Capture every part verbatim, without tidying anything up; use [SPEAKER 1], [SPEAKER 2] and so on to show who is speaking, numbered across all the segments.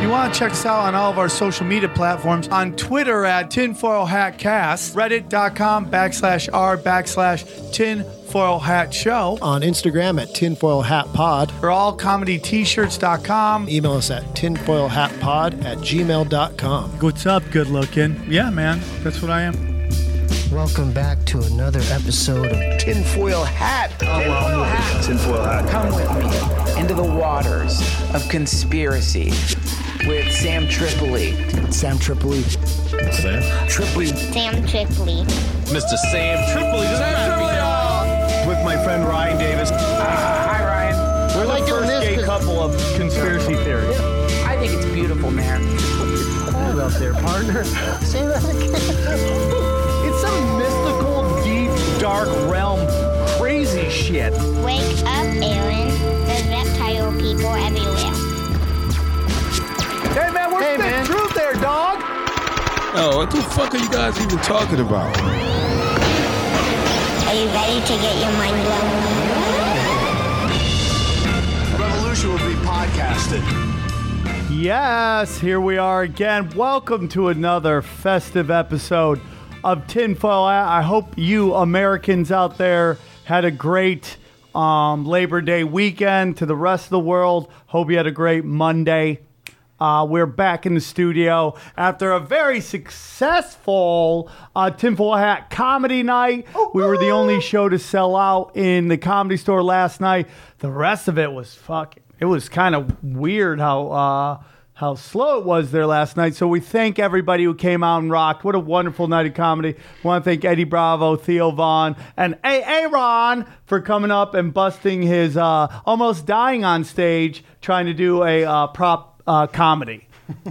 [SPEAKER 1] you want to check us out on all of our social media platforms, on Twitter at Tinfoil Hat Cast, reddit.com backslash r backslash tinfoil hat show,
[SPEAKER 2] on Instagram at tinfoil hat pod,
[SPEAKER 1] or all comedy t shirts dot com.
[SPEAKER 2] Email us at tinfoil hat pod at gmail dot com.
[SPEAKER 1] What's up, good looking? Yeah, man, that's what I am.
[SPEAKER 3] Welcome back to another episode of Tinfoil Hat.
[SPEAKER 4] Oh, well, hat.
[SPEAKER 5] Tinfoil Hat.
[SPEAKER 4] Come with me into the waters of conspiracy with Sam Tripoli.
[SPEAKER 3] Sam Tripoli.
[SPEAKER 5] Sam
[SPEAKER 4] Tripoli.
[SPEAKER 6] Sam Tripoli.
[SPEAKER 5] Mister Sam Tripoli. Sam Tripoli.
[SPEAKER 7] With my friend Ryan Davis.
[SPEAKER 4] Uh, hi, Ryan.
[SPEAKER 7] We're
[SPEAKER 3] like
[SPEAKER 7] the
[SPEAKER 3] doing
[SPEAKER 7] first
[SPEAKER 3] this
[SPEAKER 7] gay
[SPEAKER 3] 'cause-
[SPEAKER 7] couple of conspiracy theories.
[SPEAKER 4] I think it's beautiful, man.
[SPEAKER 3] Hold up there, partner. Say that again.
[SPEAKER 7] It's some mystical, deep, dark realm crazy shit.
[SPEAKER 6] Wake up, Aaron. There's reptile people everywhere.
[SPEAKER 7] Hey, man, we're
[SPEAKER 3] Hey,
[SPEAKER 7] spitting
[SPEAKER 3] man.
[SPEAKER 7] truth there, dog.
[SPEAKER 8] Oh, what the fuck are you guys even talking about?
[SPEAKER 6] Are you ready to get your mind blown?
[SPEAKER 7] Revolution will be podcasted.
[SPEAKER 1] Yes, here we are again. Welcome to another festive episode of Tinfoil Hat. I hope you Americans out there had a great um, Labor Day weekend. To the rest of the world, hope you had a great Monday. Uh, we're back in the studio after a very successful uh, Tinfoil Hat comedy night. We were the only show to sell out in the Comedy Store last night. The rest of it was fucking, it was kind of weird how uh, how slow it was there last night. So we thank everybody who came out and rocked. What a wonderful night of comedy. We want to thank Eddie Bravo, Theo Vaughn, and Aaron for coming up and busting his uh, almost dying on stage trying to do a uh, prop Uh, comedy.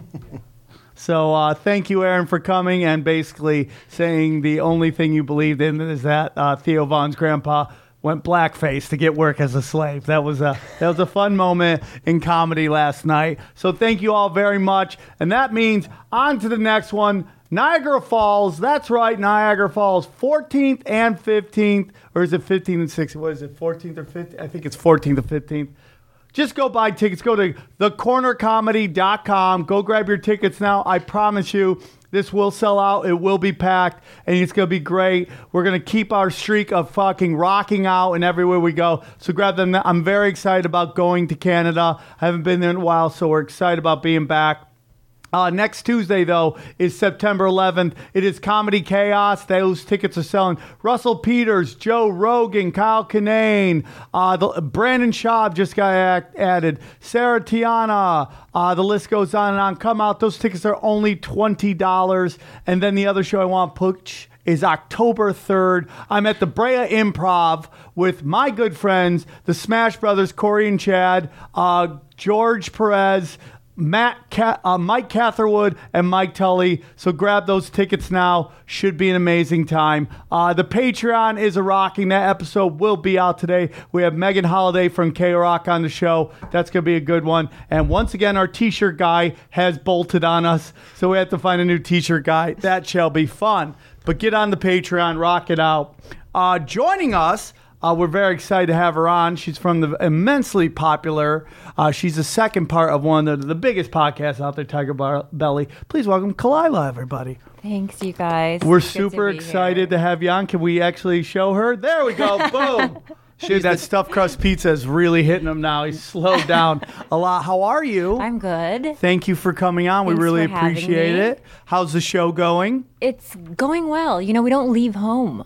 [SPEAKER 1] So uh, thank you, Aaron, for coming and basically saying the only thing you believed in is that uh, Theo Vaughn's grandpa went blackface to get work as a slave. That was a that was a fun moment in comedy last night. So thank you all very much. And that means on to the next one. Niagara Falls. That's right, Niagara Falls. fourteenth and fifteenth. Or is it fifteenth and sixteenth? What is it, fourteenth or fifteenth? I think it's fourteenth or fifteenth. Just go buy tickets. Go to the corner comedy dot com. Go grab your tickets now. I promise you, this will sell out. It will be packed, and it's going to be great. We're going to keep our streak of fucking rocking out and everywhere we go. So grab them. I'm very excited about going to Canada. I haven't been there in a while, so we're excited about being back. Uh, next Tuesday, though, is September eleventh. It is Comedy Chaos. Those tickets are selling. Russell Peters, Joe Rogan, Kyle Kinane, uh, the, Brandon Schaub just got act, added, Sarah Tiana. Uh, the list goes on and on. Come out. Those tickets are only twenty dollars. And then the other show I want to push is October third. I'm at the Brea Improv with my good friends, the Smash Brothers, Corey and Chad, uh, George Perez, Matt, Ca- uh, Mike Catherwood, and Mike Tully. So grab those tickets now. Should be an amazing time. Uh, the Patreon is a rocking. That episode will be out today. We have Megan Holiday from K-Rock on the show. That's going to be a good one. And once again, our t-shirt guy has bolted on us. So we have to find a new t-shirt guy. That shall be fun. But get on the Patreon. Rock it out. Uh, joining us, Uh, we're very excited to have her on. She's from the immensely popular, uh, she's the second part of one of the, the biggest podcasts out there, Tiger Bar- Belly. Please welcome Kalila, everybody.
[SPEAKER 9] Thanks, you guys.
[SPEAKER 1] We're
[SPEAKER 9] It's good
[SPEAKER 1] super
[SPEAKER 9] to be
[SPEAKER 1] excited
[SPEAKER 9] here.
[SPEAKER 1] to have you on. Can we actually show her? There we go. Boom. Dude, that stuffed crust pizza is really hitting him now. He's slowed down a lot. How are you?
[SPEAKER 9] I'm good.
[SPEAKER 1] Thank you for coming on.
[SPEAKER 9] Thanks
[SPEAKER 1] we really
[SPEAKER 9] for having
[SPEAKER 1] appreciate
[SPEAKER 9] me.
[SPEAKER 1] it. How's the show going?
[SPEAKER 9] It's going well. You know, we don't leave home.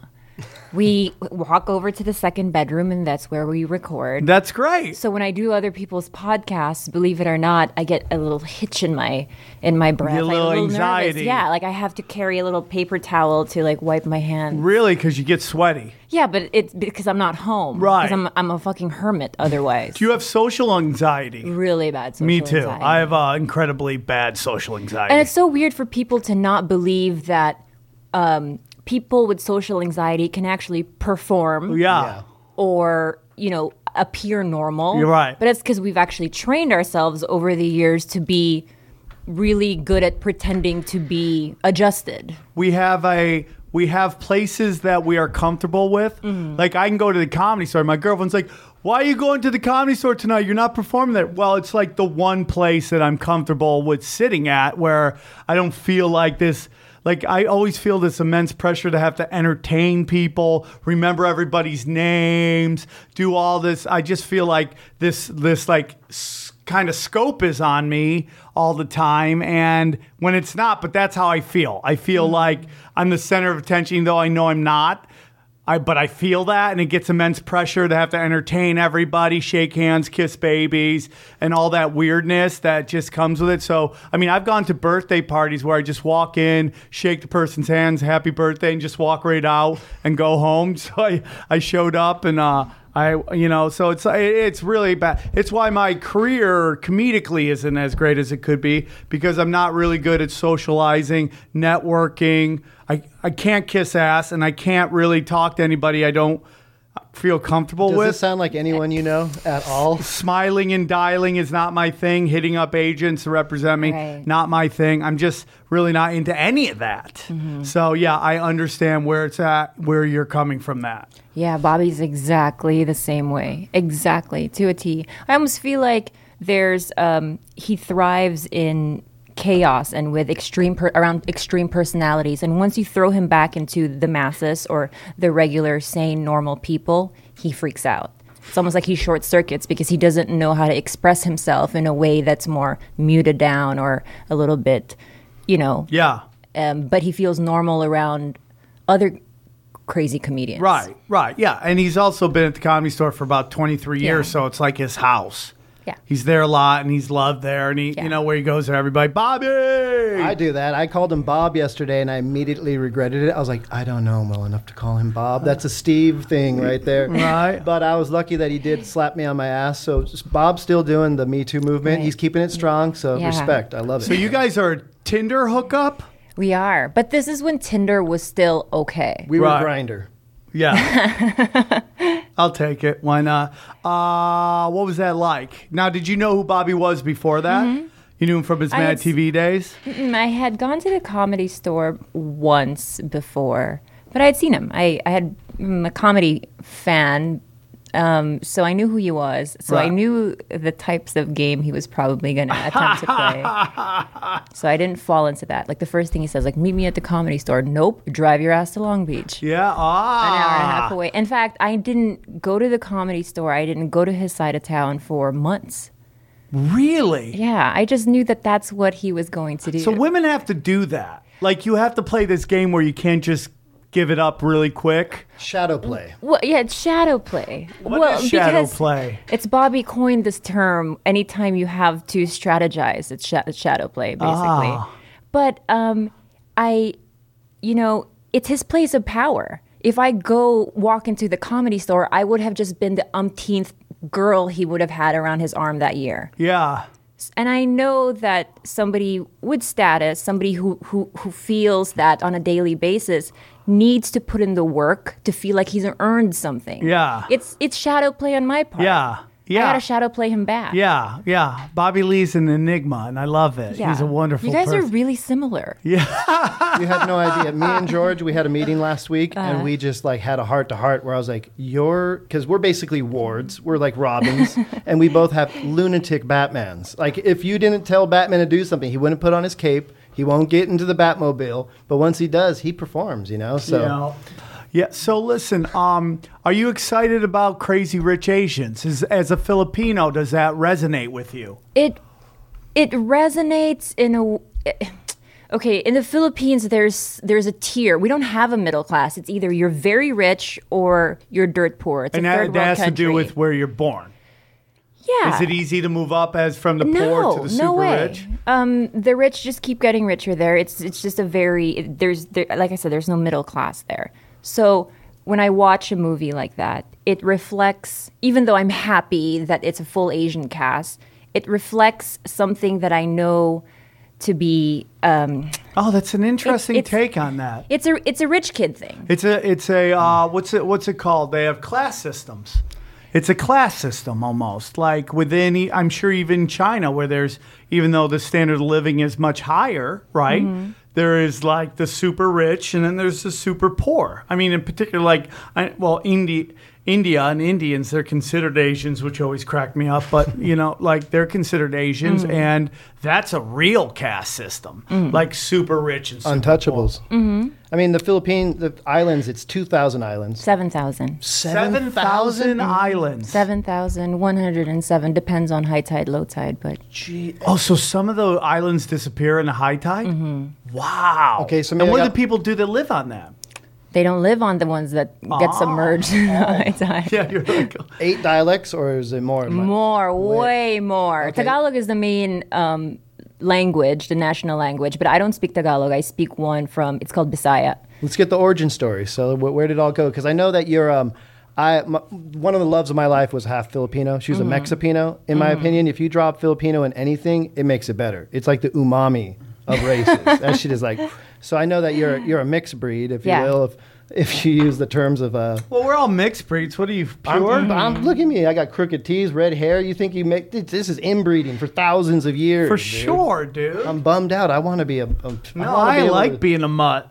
[SPEAKER 9] We walk over to the second bedroom, and that's where we record.
[SPEAKER 1] That's great.
[SPEAKER 9] So when I do other people's podcasts, believe it or not, I get a little hitch in my in my breath,
[SPEAKER 1] Get a
[SPEAKER 9] like
[SPEAKER 1] little
[SPEAKER 9] a little
[SPEAKER 1] anxiety.
[SPEAKER 9] nervous. Yeah, like I have to carry a little paper towel to like wipe my hands.
[SPEAKER 1] Really? Because you get sweaty.
[SPEAKER 9] Yeah, but it's because I'm not home.
[SPEAKER 1] Right.
[SPEAKER 9] Because I'm I'm a fucking hermit otherwise.
[SPEAKER 1] Do you have social anxiety?
[SPEAKER 9] Really bad social
[SPEAKER 1] Me too.
[SPEAKER 9] anxiety.
[SPEAKER 1] I have uh, incredibly bad social anxiety.
[SPEAKER 9] And it's so weird for people to not believe that um, people with social anxiety can actually perform
[SPEAKER 1] yeah.
[SPEAKER 9] or, you know, appear normal.
[SPEAKER 1] You're right.
[SPEAKER 9] But it's because we've actually trained ourselves over the years to be really good at pretending to be adjusted.
[SPEAKER 1] We have a we have places that we are comfortable with.
[SPEAKER 9] Mm-hmm.
[SPEAKER 1] Like I can go to the Comedy Store. My girlfriend's like, Why are you going to the Comedy Store tonight? You're not performing there. Well, it's like the one place that I'm comfortable with sitting at where I don't feel like this. Like, I always feel this immense pressure to have to entertain people, remember everybody's names, do all this. I just feel like this, this like, s- kind of scope is on me all the time. And when it's not, but that's how I feel. I feel mm-hmm. like I'm the center of attention, even though I know I'm not. I, but I feel that, and it gets immense pressure to have to entertain everybody, shake hands, kiss babies, and all that weirdness that just comes with it. So, I mean, I've gone to birthday parties where I just walk in, shake the person's hands, happy birthday, and just walk right out and go home. So I, I showed up, and uh, I, you know, so it's it's really bad. It's why my career comedically isn't as great as it could be, because I'm not really good at socializing, networking. I, I can't kiss ass, and I can't really talk to anybody I don't feel comfortable
[SPEAKER 2] Does
[SPEAKER 1] with.
[SPEAKER 2] Does this sound like anyone you know at all?
[SPEAKER 1] Smiling and dialing is not my thing. Hitting up agents to represent me, right. not my thing. I'm just really not into any of that. Mm-hmm. So, yeah, I understand where it's at, where you're coming from that.
[SPEAKER 9] Yeah, Bobby's exactly the same way. Exactly, to a T. I almost feel like there's, um, he thrives in chaos and with extreme per- around extreme personalities, and once you throw him back into the masses or the regular sane normal people, he freaks out. It's almost like he short circuits because he doesn't know how to express himself in a way that's more muted down or a little bit, you know,
[SPEAKER 1] yeah
[SPEAKER 9] um, but he feels normal around other crazy comedians.
[SPEAKER 1] Right right yeah and he's also been at the Comedy Store for about twenty-three years,
[SPEAKER 9] yeah.
[SPEAKER 1] so it's like his house.
[SPEAKER 9] Yeah.
[SPEAKER 1] He's there a lot, and he's loved there, and he, yeah. you know, where he goes there, everybody, Bobby!
[SPEAKER 2] I do that. I called him Bob yesterday, and I immediately regretted it. I was like, I don't know him well enough to call him Bob. That's a Steve thing right there.
[SPEAKER 1] Right.
[SPEAKER 2] But I was lucky that he did slap me on my ass. So Bob's still doing the Me Too movement. Right. He's keeping it strong, so yeah. respect. I love it.
[SPEAKER 1] So you guys are a Tinder hookup?
[SPEAKER 9] We are. But this is when Tinder was still okay.
[SPEAKER 2] We were
[SPEAKER 1] right.
[SPEAKER 2] Grindr.
[SPEAKER 1] Yeah. I'll take it. Why not? Uh, what was that like? Now, did you know who Bobby was before that? Mm-hmm. You knew him from his Mad T V days?
[SPEAKER 9] I had gone to the Comedy Store once before, but I had seen him. I, I had I'm a comedy fan, um, so I knew who he was. So right. I knew the types of game he was probably going to attempt to play. So I didn't fall into that. Like the first thing he says, like, meet me at the Comedy Store. Nope, drive your ass to Long Beach.
[SPEAKER 1] Yeah, ah.
[SPEAKER 9] An hour and a half away. In fact, I didn't go to the Comedy Store. I didn't go to his side of town for months.
[SPEAKER 1] Really?
[SPEAKER 9] Yeah, I just knew that that's what he was going to do.
[SPEAKER 1] So women have to do that. Like, you have to play this game where you can't just give it up really quick.
[SPEAKER 2] Shadow play.
[SPEAKER 9] Well, yeah, it's shadow play.
[SPEAKER 1] What
[SPEAKER 9] well,
[SPEAKER 1] is shadow play?
[SPEAKER 9] It's Bobby coined this term. Anytime you have to strategize, it's, sh- it's shadow play, basically. Ah. But um, I, you know, it's his place of power. If I go walk into the Comedy Store, I would have just been the umpteenth girl he would have had around his arm that year.
[SPEAKER 1] Yeah.
[SPEAKER 9] And I know that somebody with status, somebody who, who, who feels that on a daily basis, needs to put in the work to feel like he's earned something.
[SPEAKER 1] Yeah.
[SPEAKER 9] It's it's shadow play on my part.
[SPEAKER 1] Yeah. Yeah.
[SPEAKER 9] I gotta shadow play him back.
[SPEAKER 1] Yeah, yeah. Bobby Lee's an enigma, and I love it.
[SPEAKER 9] Yeah.
[SPEAKER 1] He's a wonderful
[SPEAKER 9] You guys
[SPEAKER 1] person.
[SPEAKER 9] are really similar.
[SPEAKER 1] Yeah.
[SPEAKER 2] You had no idea. Me and George, we had a meeting last week, uh, and we just like had a heart-to-heart where I was like, you're... Because we're basically wards. We're like Robins, and we both have lunatic Batmans. Like, if you didn't tell Batman to do something, he wouldn't put on his cape. He won't get into the Batmobile. But once he does, he performs, you know? So...
[SPEAKER 1] Yeah. Yeah, so listen, um, are you excited about Crazy Rich Asians? As, as a Filipino, does that resonate with you?
[SPEAKER 9] It it resonates in a... Okay, in the Philippines, there's there's a tier. We don't have a middle class. It's either you're very rich or you're dirt poor. It's
[SPEAKER 1] and
[SPEAKER 9] a
[SPEAKER 1] that,
[SPEAKER 9] third
[SPEAKER 1] that
[SPEAKER 9] world
[SPEAKER 1] has
[SPEAKER 9] country.
[SPEAKER 1] to do with where you're born.
[SPEAKER 9] Yeah.
[SPEAKER 1] Is it easy to move up as from the
[SPEAKER 9] no,
[SPEAKER 1] poor to the super
[SPEAKER 9] no way.
[SPEAKER 1] rich?
[SPEAKER 9] Um, the rich just keep getting richer there. It's it's just a very... It, there's there, like I said, there's no middle class there. So when I watch a movie like that, it reflects, even though I'm happy that it's a full Asian cast, it reflects something that I know to be... Um,
[SPEAKER 1] oh, that's an interesting
[SPEAKER 9] it's, it's,
[SPEAKER 1] take on that.
[SPEAKER 9] It's a it's a rich kid thing.
[SPEAKER 1] It's a, it's a uh, what's it, what's it called? They have class systems. It's a class system almost, like within, I'm sure even China, where there's, even though the standard of living is much higher, right? Mm-hmm. There is like the super rich, and then there's the super poor. I mean, in particular, like, I, well, India, India and Indians, they're considered Asians, which always cracked me up. But, you know, like they're considered Asians, mm. and that's a real caste system, mm. like super rich and super
[SPEAKER 2] untouchables.
[SPEAKER 1] Cool.
[SPEAKER 9] Mm-hmm.
[SPEAKER 2] I mean, the Philippine the islands, it's two thousand islands.
[SPEAKER 9] seven thousand.
[SPEAKER 1] seven thousand islands.
[SPEAKER 9] seven thousand one hundred seven. Depends on high tide, low tide. But
[SPEAKER 1] Gee. Oh, so some of the islands disappear in the high tide?
[SPEAKER 9] Mm-hmm.
[SPEAKER 1] Wow.
[SPEAKER 2] Okay, so
[SPEAKER 1] and what
[SPEAKER 2] got-
[SPEAKER 1] do the people do that live on that?
[SPEAKER 9] they don't live on the ones that get
[SPEAKER 1] Ah.
[SPEAKER 9] submerged in the high tide.
[SPEAKER 1] Yeah, you're like,
[SPEAKER 2] Eight dialects, or is it more?
[SPEAKER 9] More, way, more.
[SPEAKER 2] Okay.
[SPEAKER 9] Tagalog is the main um, language, the national language, but I don't speak Tagalog. I speak one from, it's called Bisaya.
[SPEAKER 2] Let's get the origin story. So wh- where did it all go? Because I know that you're, um, I my, one of the loves of my life was half Filipino. She was
[SPEAKER 9] Mm-hmm.
[SPEAKER 2] a Mexipino. In my opinion, if you drop Filipino in anything, it makes it better. It's like the umami of races. That shit is like. So I know that you're you're a mixed breed, if you
[SPEAKER 9] Yeah.
[SPEAKER 2] will, if if you use the terms of. Uh,
[SPEAKER 1] well, we're all mixed breeds. What are you,
[SPEAKER 2] I'm,
[SPEAKER 1] pure?
[SPEAKER 2] I'm, look at me. I got crooked teeth, red hair. You think you make this is inbreeding for thousands of years?
[SPEAKER 1] For
[SPEAKER 2] dude.
[SPEAKER 1] sure, dude.
[SPEAKER 2] I'm bummed out. I want to be a. a
[SPEAKER 1] no,
[SPEAKER 2] wanna be
[SPEAKER 1] I
[SPEAKER 2] able
[SPEAKER 1] like
[SPEAKER 2] to-
[SPEAKER 1] being a mutt.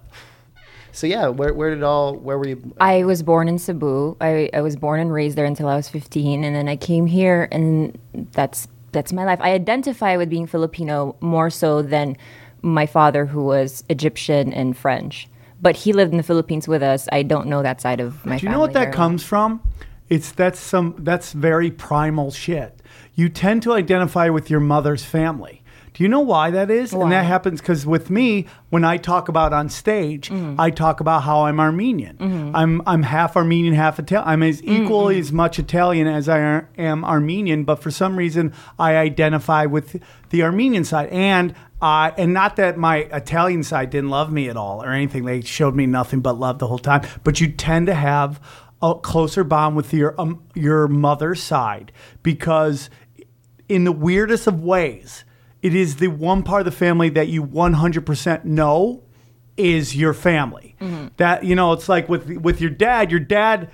[SPEAKER 2] So yeah, where where did all where were you?
[SPEAKER 9] I was born in Cebu. I, I was born and raised there until I was fifteen, and then I came here, and that's that's my life. I identify with being Filipino more so than my father, who was Egyptian and French. But he lived in the Philippines with us. I don't know that side of my family.
[SPEAKER 1] Do you know what that
[SPEAKER 9] very
[SPEAKER 1] comes from? It's that's some that's very primal shit. You tend to identify with your mother's family. Do you know why that is?
[SPEAKER 9] Why?
[SPEAKER 1] And that happens because with me, when I talk about on stage, mm-hmm. I talk about how I'm Armenian. Mm-hmm. I'm I'm half Armenian, half Italian. I'm as equally mm-hmm. as much Italian as I ar- am Armenian, but for some reason, I identify with the Armenian side. And uh, and not that my Italian side didn't love me at all or anything. They showed me nothing but love the whole time. But you tend to have a closer bond with your um, your mother's side because in the weirdest of ways, it is the one part of the family that you one hundred percent know is your family. Mm-hmm. That, you know, it's like with with your dad, your dad,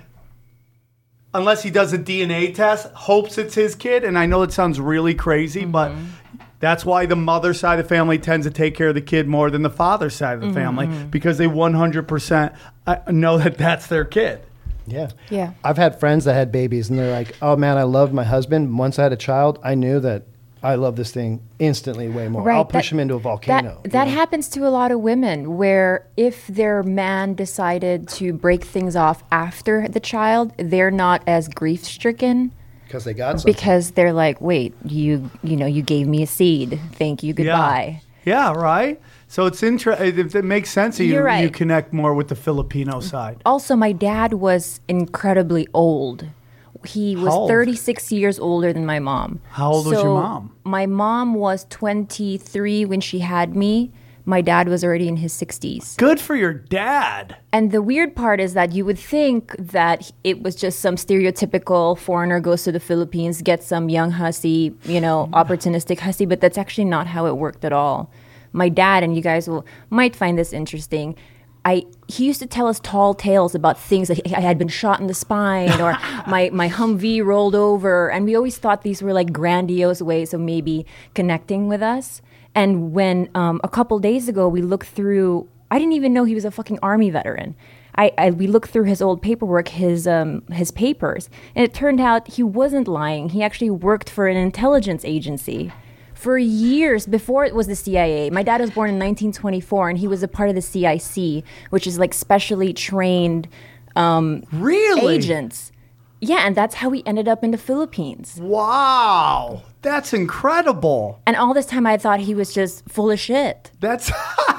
[SPEAKER 1] unless he does a D N A test, hopes it's his kid. And I know it sounds really crazy, mm-hmm. but that's why the mother side of the family tends to take care of the kid more than the father side of the mm-hmm. family because they one hundred percent know that that's their kid.
[SPEAKER 2] Yeah.
[SPEAKER 9] Yeah.
[SPEAKER 2] I've had friends that had babies and they're like, oh man, I loved my husband. Once I had a child, I knew that I love this thing instantly way more.
[SPEAKER 9] Right,
[SPEAKER 2] I'll push
[SPEAKER 9] that-
[SPEAKER 2] him into a volcano.
[SPEAKER 9] That, that
[SPEAKER 2] you know?
[SPEAKER 9] happens to a lot of women where if their man decided to break things off after the child, they're not as grief stricken
[SPEAKER 2] Because they got something.
[SPEAKER 9] because they're like, wait, you you know, you gave me a seed. Thank you, goodbye.
[SPEAKER 1] Yeah, yeah right? So it's interesting. It, it makes sense that you,
[SPEAKER 9] You're right.
[SPEAKER 1] you connect more with the Filipino side.
[SPEAKER 9] Also, my dad was incredibly old. He was
[SPEAKER 1] How old?
[SPEAKER 9] thirty-six years older than my mom.
[SPEAKER 1] How old was your
[SPEAKER 9] So
[SPEAKER 1] mom?
[SPEAKER 9] My mom was twenty-three when she had me. My dad was already in his sixties.
[SPEAKER 1] Good for your dad.
[SPEAKER 9] And the weird part is that you would think that it was just some stereotypical foreigner goes to the Philippines, gets some young hussy, you know, opportunistic hussy, but that's actually not how it worked at all. My dad, and you guys will might find this interesting, I he used to tell us tall tales about things that he, I had been shot in the spine or my, my Humvee rolled over. And we always thought these were like grandiose ways of maybe connecting with us. And when um, a couple days ago we looked through, I didn't even know he was a fucking Army veteran. I, I we looked through his old paperwork, his um, his papers, and it turned out he wasn't lying. He actually worked for an intelligence agency for years before it was the C I A. My dad was born in nineteen twenty-four, and he was a part of the C I C, which is like specially trained um,
[SPEAKER 1] Really?
[SPEAKER 9] agents. Yeah, and that's how he ended up in the Philippines.
[SPEAKER 1] Wow. That's incredible.
[SPEAKER 9] And all this time I thought he was just full of shit.
[SPEAKER 1] That's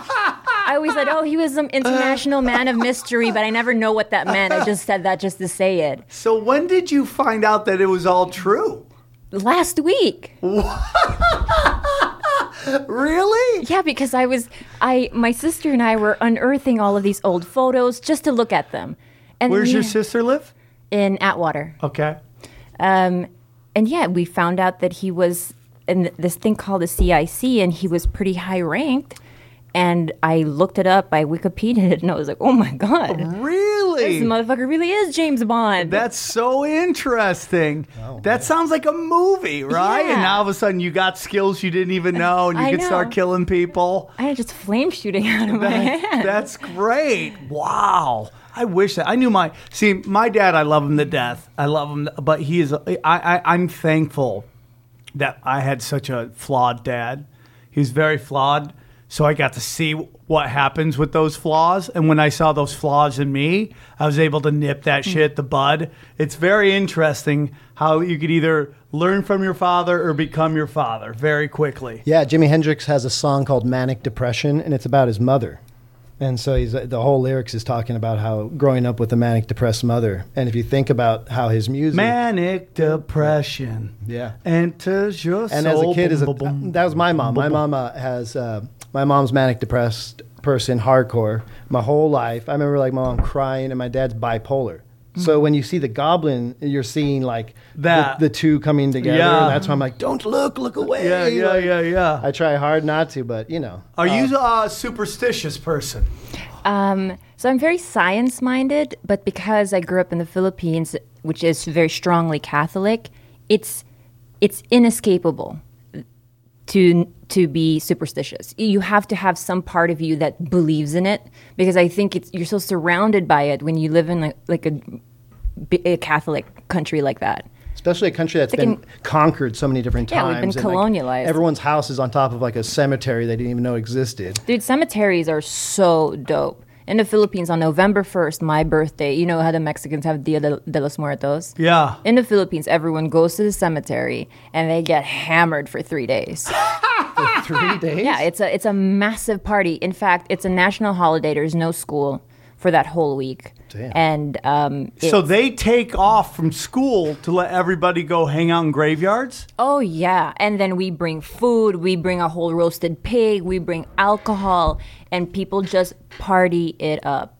[SPEAKER 9] I always said, oh, he was some international man of mystery, but I never know what that meant. I just said that just to say it.
[SPEAKER 1] So when did you find out that it was all true?
[SPEAKER 9] Last week.
[SPEAKER 1] Really?
[SPEAKER 9] Yeah, because I was, I, my sister and I were unearthing all of these old photos just to look at them. And
[SPEAKER 1] Where's
[SPEAKER 9] we-
[SPEAKER 1] your sister live?
[SPEAKER 9] In Atwater.
[SPEAKER 1] Okay.
[SPEAKER 9] Um, and yeah, we found out that he was in this thing called the C I C, and he was pretty high ranked. And I looked it up, I Wikipedia'd it, and I was like, oh my God.
[SPEAKER 1] Really?
[SPEAKER 9] This motherfucker really is James Bond.
[SPEAKER 1] That's so interesting. That sounds like a movie, right?
[SPEAKER 9] Yeah.
[SPEAKER 1] And now all of a sudden you got skills you didn't even know and you
[SPEAKER 9] I
[SPEAKER 1] could start
[SPEAKER 9] know.
[SPEAKER 1] killing people.
[SPEAKER 9] I had just flame shooting out of my
[SPEAKER 1] That-
[SPEAKER 9] hand.
[SPEAKER 1] that's great. Wow. I wish that I knew my. See, my dad. I love him to death. I love him, but he is. I, I I'm thankful that I had such a flawed dad. He was very flawed, so I got to see what happens with those flaws. And when I saw those flaws in me, I was able to nip that mm. shit the bud. It's very interesting how you could either learn from your father or become your father very quickly.
[SPEAKER 2] Yeah, Jimi Hendrix has a song called Manic Depression, and it's about his mother. And so he's, the whole lyrics is talking about how growing up with a manic depressed mother. And if you think about how his music...
[SPEAKER 1] Manic depression.
[SPEAKER 2] Yeah.
[SPEAKER 1] Enters your
[SPEAKER 2] and
[SPEAKER 1] soul.
[SPEAKER 2] And as a kid, as a,
[SPEAKER 1] boom, boom,
[SPEAKER 2] that was my mom.
[SPEAKER 1] boom,
[SPEAKER 2] my
[SPEAKER 1] boom.
[SPEAKER 2] mom uh, has... Uh, my mom's manic depressed person, hardcore, my whole life. I remember like my mom crying and my dad's bipolar. Mm-hmm. So when you see the Goblin, you're seeing like
[SPEAKER 1] that.
[SPEAKER 2] The, the two coming together.
[SPEAKER 1] Yeah.
[SPEAKER 2] And that's why I'm like, don't look, look away.
[SPEAKER 1] Yeah, yeah,
[SPEAKER 2] like,
[SPEAKER 1] yeah, yeah.
[SPEAKER 2] I try hard not to, but you know.
[SPEAKER 1] Are
[SPEAKER 2] uh,
[SPEAKER 1] you a superstitious person?
[SPEAKER 9] Um, so I'm very science-minded, but because I grew up in the Philippines, which is very strongly Catholic, it's it's inescapable to to be superstitious. You have to have some part of you that believes in it, because I think it's you're so surrounded by it when you live in like, like a, a Catholic country like that.
[SPEAKER 2] Especially a country that's
[SPEAKER 9] like
[SPEAKER 2] been
[SPEAKER 9] in,
[SPEAKER 2] conquered so many different times.
[SPEAKER 9] Yeah, we've been
[SPEAKER 2] and
[SPEAKER 9] colonialized.
[SPEAKER 2] Like, everyone's house is on top of like a cemetery they didn't even know existed.
[SPEAKER 9] Dude, cemeteries are so dope. In the Philippines, on November first, my birthday, you know how the Mexicans have Dia de, de los Muertos?
[SPEAKER 1] Yeah.
[SPEAKER 9] In the Philippines, everyone goes to the cemetery and they get hammered for three days.
[SPEAKER 2] For three days?
[SPEAKER 9] Yeah, it's a it's a massive party. In fact, it's a national holiday. There's no school for that whole week.
[SPEAKER 2] Damn.
[SPEAKER 9] And um,
[SPEAKER 1] so they take off from school to let everybody go hang out in graveyards?
[SPEAKER 9] Oh, yeah. And then we bring food. We bring a whole roasted pig. We bring alcohol. And people just party it up.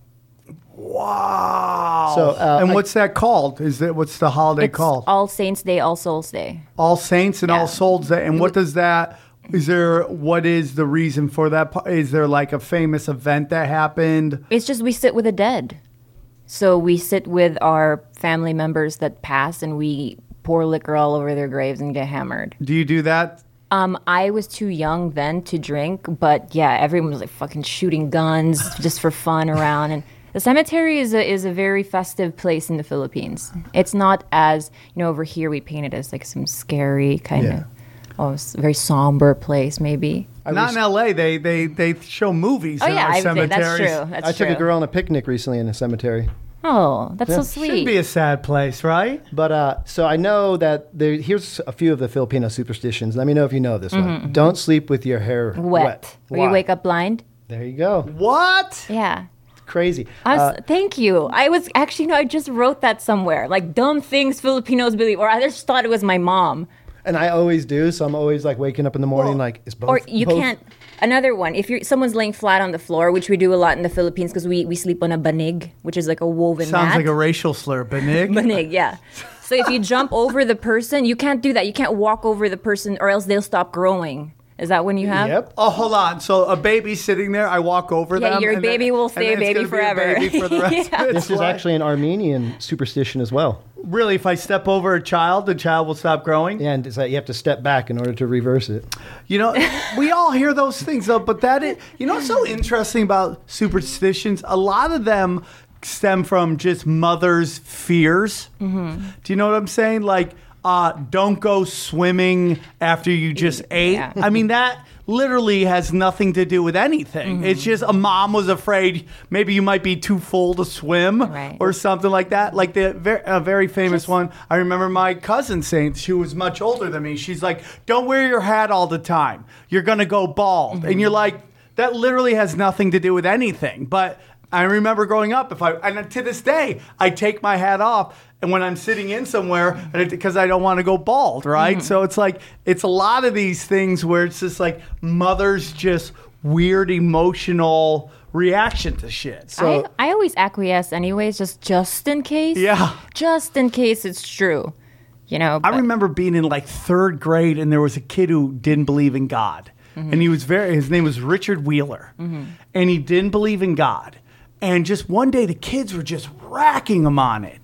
[SPEAKER 1] Wow.
[SPEAKER 2] So, uh,
[SPEAKER 1] and
[SPEAKER 2] I,
[SPEAKER 1] what's that called? Is that what's the holiday
[SPEAKER 9] it's
[SPEAKER 1] called?
[SPEAKER 9] All Saints Day, All Souls Day.
[SPEAKER 1] All Saints and
[SPEAKER 9] Yeah.
[SPEAKER 1] All Souls Day. And what does that... Is there, what is the reason for that? Is there like a famous event that happened?
[SPEAKER 9] It's just we sit with the dead. So we sit with our family members that pass and we pour liquor all over their graves and get hammered.
[SPEAKER 1] Do you do that?
[SPEAKER 9] Um, I was too young then to drink, but yeah, everyone was like fucking shooting guns just for fun around. And the cemetery is a, is a very festive place in the Philippines. It's not as, you know, over here we paint it as like some scary kind
[SPEAKER 2] Yeah.
[SPEAKER 9] of... Oh, it's a very somber place, maybe.
[SPEAKER 2] I
[SPEAKER 1] Not
[SPEAKER 2] was-
[SPEAKER 1] in L A. They they they show movies
[SPEAKER 9] Oh
[SPEAKER 1] in
[SPEAKER 9] yeah,
[SPEAKER 1] our
[SPEAKER 9] I,
[SPEAKER 1] cemeteries.
[SPEAKER 9] that's true. That's
[SPEAKER 2] I
[SPEAKER 9] true.
[SPEAKER 2] took a girl on a picnic recently in a cemetery.
[SPEAKER 9] Oh, that's so
[SPEAKER 1] Shouldn't
[SPEAKER 9] sweet.
[SPEAKER 1] be a sad place, right?
[SPEAKER 2] But uh, so I know that there, here's a few of the Filipino superstitions. Let me know if you know this one. Don't sleep with your hair wet.
[SPEAKER 9] Wet. Or you
[SPEAKER 2] Why?
[SPEAKER 9] wake up blind.
[SPEAKER 2] There you go.
[SPEAKER 1] What?
[SPEAKER 9] Yeah.
[SPEAKER 2] Crazy.
[SPEAKER 9] I was,
[SPEAKER 2] Uh,
[SPEAKER 9] thank you. I was actually no. I just wrote that somewhere. Like dumb things Filipinos believe, or I just thought it was my mom.
[SPEAKER 2] and I always do, so I'm always like waking up in the morning like, is both...
[SPEAKER 9] Or you
[SPEAKER 2] both-
[SPEAKER 9] can't. Another one. If you're someone's laying flat on the floor, which we do a lot in the Philippines because we, we sleep on a banig, which is like a woven
[SPEAKER 1] Sounds
[SPEAKER 9] mat.
[SPEAKER 1] like a racial slur, Banig.
[SPEAKER 9] Banig, yeah. So if you jump over the person, you can't do that. You can't walk over the person, or else they'll stop growing. Is that when you have?
[SPEAKER 2] Yep.
[SPEAKER 1] Oh, hold on. So a baby's sitting there. I walk over
[SPEAKER 9] Yeah,
[SPEAKER 1] them.
[SPEAKER 9] your
[SPEAKER 1] and
[SPEAKER 9] baby
[SPEAKER 1] then-
[SPEAKER 9] will
[SPEAKER 1] and
[SPEAKER 9] stay a
[SPEAKER 1] then it's
[SPEAKER 9] baby
[SPEAKER 1] gonna be a
[SPEAKER 9] forever.
[SPEAKER 1] baby for the rest
[SPEAKER 9] Yeah.
[SPEAKER 1] of its
[SPEAKER 2] This is
[SPEAKER 1] life.
[SPEAKER 2] actually an Armenian superstition as well.
[SPEAKER 1] Really, if I step over a child, the child will stop growing?
[SPEAKER 2] And it's like you have to step back in order to reverse it.
[SPEAKER 1] You know, we all hear those things, though, but that is, you know what's so interesting about superstitions? A lot of them stem from just mothers' fears. Mm-hmm. Do you know what I'm saying? Like, uh, don't go swimming after you just ate.
[SPEAKER 9] Yeah.
[SPEAKER 1] I mean, that literally has nothing to do with anything. Mm-hmm. It's just a mom was afraid maybe you might be too full to swim
[SPEAKER 9] Right.
[SPEAKER 1] or something like that. Like the very, a very famous
[SPEAKER 9] Just-
[SPEAKER 1] one. I remember my cousin saying, she was much older than me. She's like, don't wear your hat all the time. You're going to go bald.
[SPEAKER 9] Mm-hmm.
[SPEAKER 1] And you're like, that literally has nothing to do with anything. But I remember growing up, if I, and to this day, I take my hat off. And when I'm sitting in somewhere, because I don't want to go bald, right?
[SPEAKER 9] Mm-hmm.
[SPEAKER 1] So it's like, it's a lot of these things where it's just like mothers just weird emotional reaction to shit. So
[SPEAKER 9] I, I always acquiesce anyways, just just in case.
[SPEAKER 1] Yeah.
[SPEAKER 9] Just in case it's true. You know.
[SPEAKER 1] I
[SPEAKER 9] but-
[SPEAKER 1] remember being in like third grade, and there was a kid who didn't believe in God,
[SPEAKER 9] Mm-hmm.
[SPEAKER 1] and he was very. His name was Richard Wheeler, and he didn't believe in God. And just one day, the kids were just racking him on it,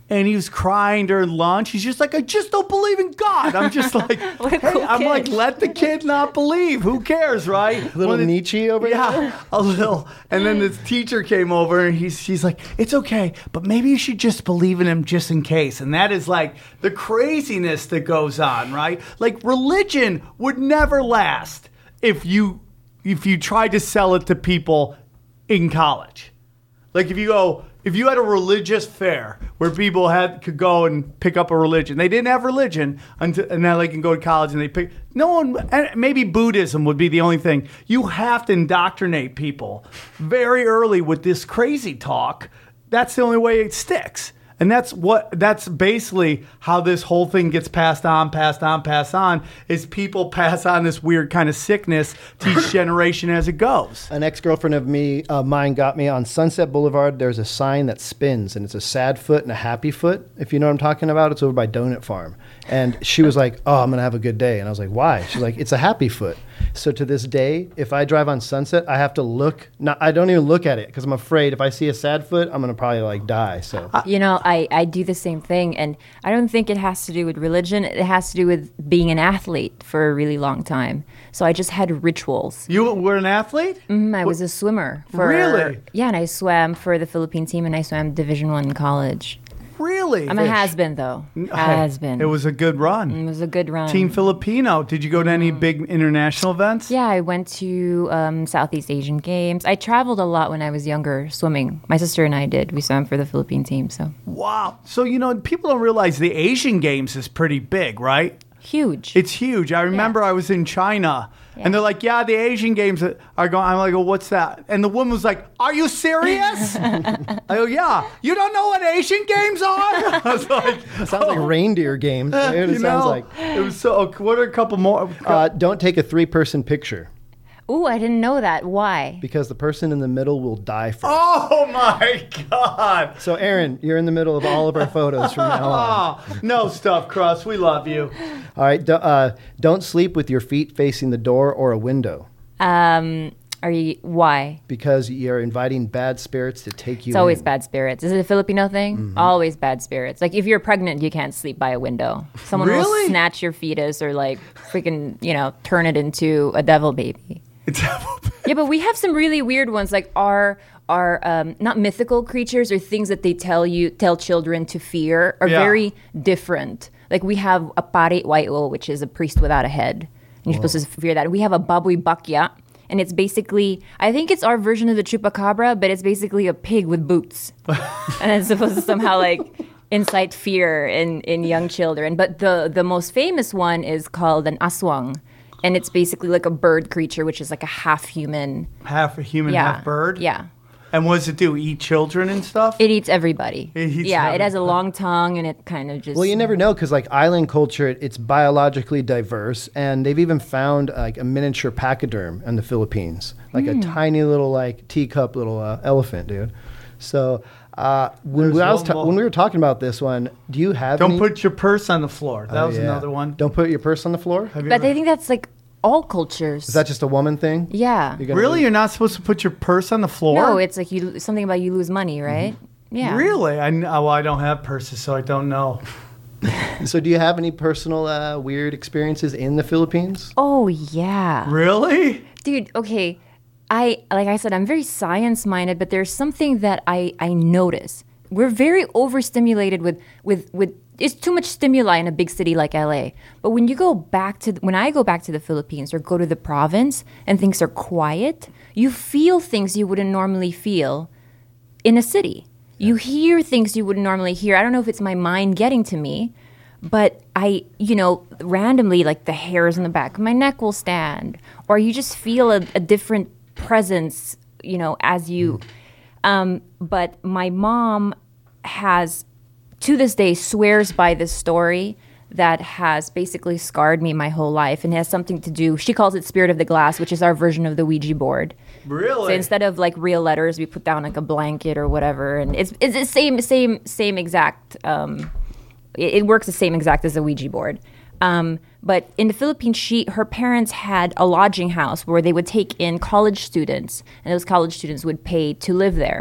[SPEAKER 1] and he was crying during lunch. He's just like, I just don't believe in God. I'm just like,
[SPEAKER 9] What a
[SPEAKER 1] hey,
[SPEAKER 9] cool
[SPEAKER 1] I'm
[SPEAKER 9] kid.
[SPEAKER 1] like, let the kid not believe. Who cares, right?
[SPEAKER 2] Little
[SPEAKER 1] When it-
[SPEAKER 2] Nietzsche over
[SPEAKER 1] yeah,
[SPEAKER 2] there.
[SPEAKER 1] a little. And then this teacher came over, and he's she's like, it's okay, but maybe you should just believe in him just in case. And that is like the craziness that goes on, right? Like religion would never last if you if you tried to sell it to people in college. Like if you go, if you had a religious fair where people had could go and pick up a religion, they didn't have religion until, and now they can go to college and they pick. No one, and maybe Buddhism would be the only thing. You have to indoctrinate people very early with this crazy talk. That's the only way it sticks. And that's what that's basically how this whole thing gets passed on, passed on, passed on, is people pass on this weird kind of sickness to each generation as it goes.
[SPEAKER 2] An ex-girlfriend of me, uh, mine got me on Sunset Boulevard. There's a sign that spins, and it's a sad foot and a happy foot. If you know what I'm talking about, it's over by Donut Farm. And she was like, oh, I'm going to have a good day. And I was like, why? She's like, it's a happy foot. So to this day, if I drive on Sunset, I have to look. Not, I don't even look at it because I'm afraid if I see a sad foot, I'm going to probably like die. So
[SPEAKER 9] You know, I, I do the same thing, and I don't think it has to do with religion. It has to do with being an athlete for a really long time. So I just had rituals.
[SPEAKER 1] You were an athlete?
[SPEAKER 9] Mm, I was a swimmer. For,
[SPEAKER 1] Really?
[SPEAKER 9] Yeah, and I swam for the Philippine team, and I swam Division One in college.
[SPEAKER 1] Really?
[SPEAKER 9] I'm a has-been, though. Has-been.
[SPEAKER 1] It was a good run.
[SPEAKER 9] It was a good run.
[SPEAKER 1] Team Filipino. Did you go to any big international events?
[SPEAKER 9] Yeah, I went to um, Southeast Asian Games. I traveled a lot when I was younger swimming. My sister and I did. We swam for the Philippine team, so.
[SPEAKER 1] Wow. So, you know, people don't realize the Asian Games is pretty big, right?
[SPEAKER 9] Huge.
[SPEAKER 1] It's huge. I remember I was in China, and they're like, yeah, the Asian Games are going. I'm like, well, what's that? And the woman was like, are you serious? I go, yeah. You don't know what Asian Games are? I was like,
[SPEAKER 2] it sounds like reindeer games, dude. It
[SPEAKER 1] you
[SPEAKER 2] sounds
[SPEAKER 1] know,
[SPEAKER 2] like.
[SPEAKER 1] it was so. What are a couple more?
[SPEAKER 2] Uh, don't take a three-person picture
[SPEAKER 9] Ooh, I didn't know that. Why?
[SPEAKER 2] because the person in the middle will die first.
[SPEAKER 1] Oh my God!
[SPEAKER 2] So, Aaron, you're in the middle of all of our photos from now on.
[SPEAKER 1] Oh, no stuff, Cross. We love you.
[SPEAKER 2] All right, do, uh, don't sleep with your feet facing the door or a window
[SPEAKER 9] Um, are you, why?
[SPEAKER 2] because you're inviting bad spirits to take you
[SPEAKER 9] It's always
[SPEAKER 2] in.
[SPEAKER 9] bad spirits. Is it a Filipino thing?
[SPEAKER 1] Mm-hmm.
[SPEAKER 9] Always bad spirits. Like if you're pregnant, you can't sleep by a window. Someone will
[SPEAKER 1] Really?
[SPEAKER 9] snatch your fetus or like freaking, you know, turn it into a devil baby.
[SPEAKER 1] It's
[SPEAKER 9] Yeah, but we have some really weird ones, like our our um, not mythical creatures or things that they tell you tell children to fear are
[SPEAKER 1] Yeah.
[SPEAKER 9] very different. Like we have a pari waio, which is a priest without a head, and you're supposed to fear that. We have a baboy bakya, and it's basically I think it's our version of the chupacabra, but it's basically a pig with boots, and it's supposed to somehow like incite fear in in young children. But the the most famous one is called an aswang. And it's basically like a bird creature, which is like a half human.
[SPEAKER 1] half a human,
[SPEAKER 9] Yeah.
[SPEAKER 1] half bird.
[SPEAKER 9] Yeah.
[SPEAKER 1] And what does it do? Eat children and stuff?
[SPEAKER 9] It eats everybody.
[SPEAKER 1] It eats
[SPEAKER 9] yeah, it has a
[SPEAKER 1] everybody.
[SPEAKER 9] long tongue and it kind of just.
[SPEAKER 2] Well, you never know because, like, island culture, it's biologically diverse, and they've even found like a miniature pachyderm in the Philippines, like
[SPEAKER 9] Hmm.
[SPEAKER 2] a tiny little like teacup little uh, elephant, dude. So uh, when we,
[SPEAKER 1] There's
[SPEAKER 2] I was
[SPEAKER 1] one
[SPEAKER 2] ta-
[SPEAKER 1] more.
[SPEAKER 2] when we were talking about this one, do you have?
[SPEAKER 1] Don't
[SPEAKER 2] any-
[SPEAKER 1] put your purse on the floor. That
[SPEAKER 2] Oh,
[SPEAKER 1] was
[SPEAKER 2] yeah.
[SPEAKER 1] another one.
[SPEAKER 2] Don't put your purse on the floor.
[SPEAKER 1] Have you
[SPEAKER 9] But
[SPEAKER 1] ever-
[SPEAKER 9] I think that's like all cultures.
[SPEAKER 2] Is that just a woman thing?
[SPEAKER 9] yeah.
[SPEAKER 2] You're gonna
[SPEAKER 1] Really?
[SPEAKER 2] leave-
[SPEAKER 1] You're not supposed to put your purse on the floor?
[SPEAKER 9] No, it's like you something about you lose money, right? Yeah.
[SPEAKER 1] Really? I, kn- well, I don't have purses, so I don't know.
[SPEAKER 2] So, do you have any personal uh, weird experiences in the Philippines?
[SPEAKER 9] Oh yeah.
[SPEAKER 1] Really?
[SPEAKER 9] Dude, okay. I like I said, I'm very science minded, but there's something that I, I notice. We're very overstimulated with with with it's too much stimuli in a big city like L A. But when you go back to when I go back to the Philippines or go to the province and things are quiet, you feel things you wouldn't normally feel in a city. You hear things you wouldn't normally hear. I don't know if it's my mind getting to me, but I, you know, randomly, like the hairs in the back of my neck will stand, or you just feel a, a different presence, you know, as you. Um, but my mom has, to this day, swears by this story that has basically scarred me my whole life, and it has something to do. She calls it Spirit of the Glass, which is our version of the Ouija board.
[SPEAKER 1] Really?
[SPEAKER 9] So instead of like real letters, we put down like a blanket or whatever, and it's it's the same same same exact. Um, it, it works the same exact as a Ouija board. Um, but in the Philippines, she her parents had a lodging house where they would take in college students, and those college students would pay to live there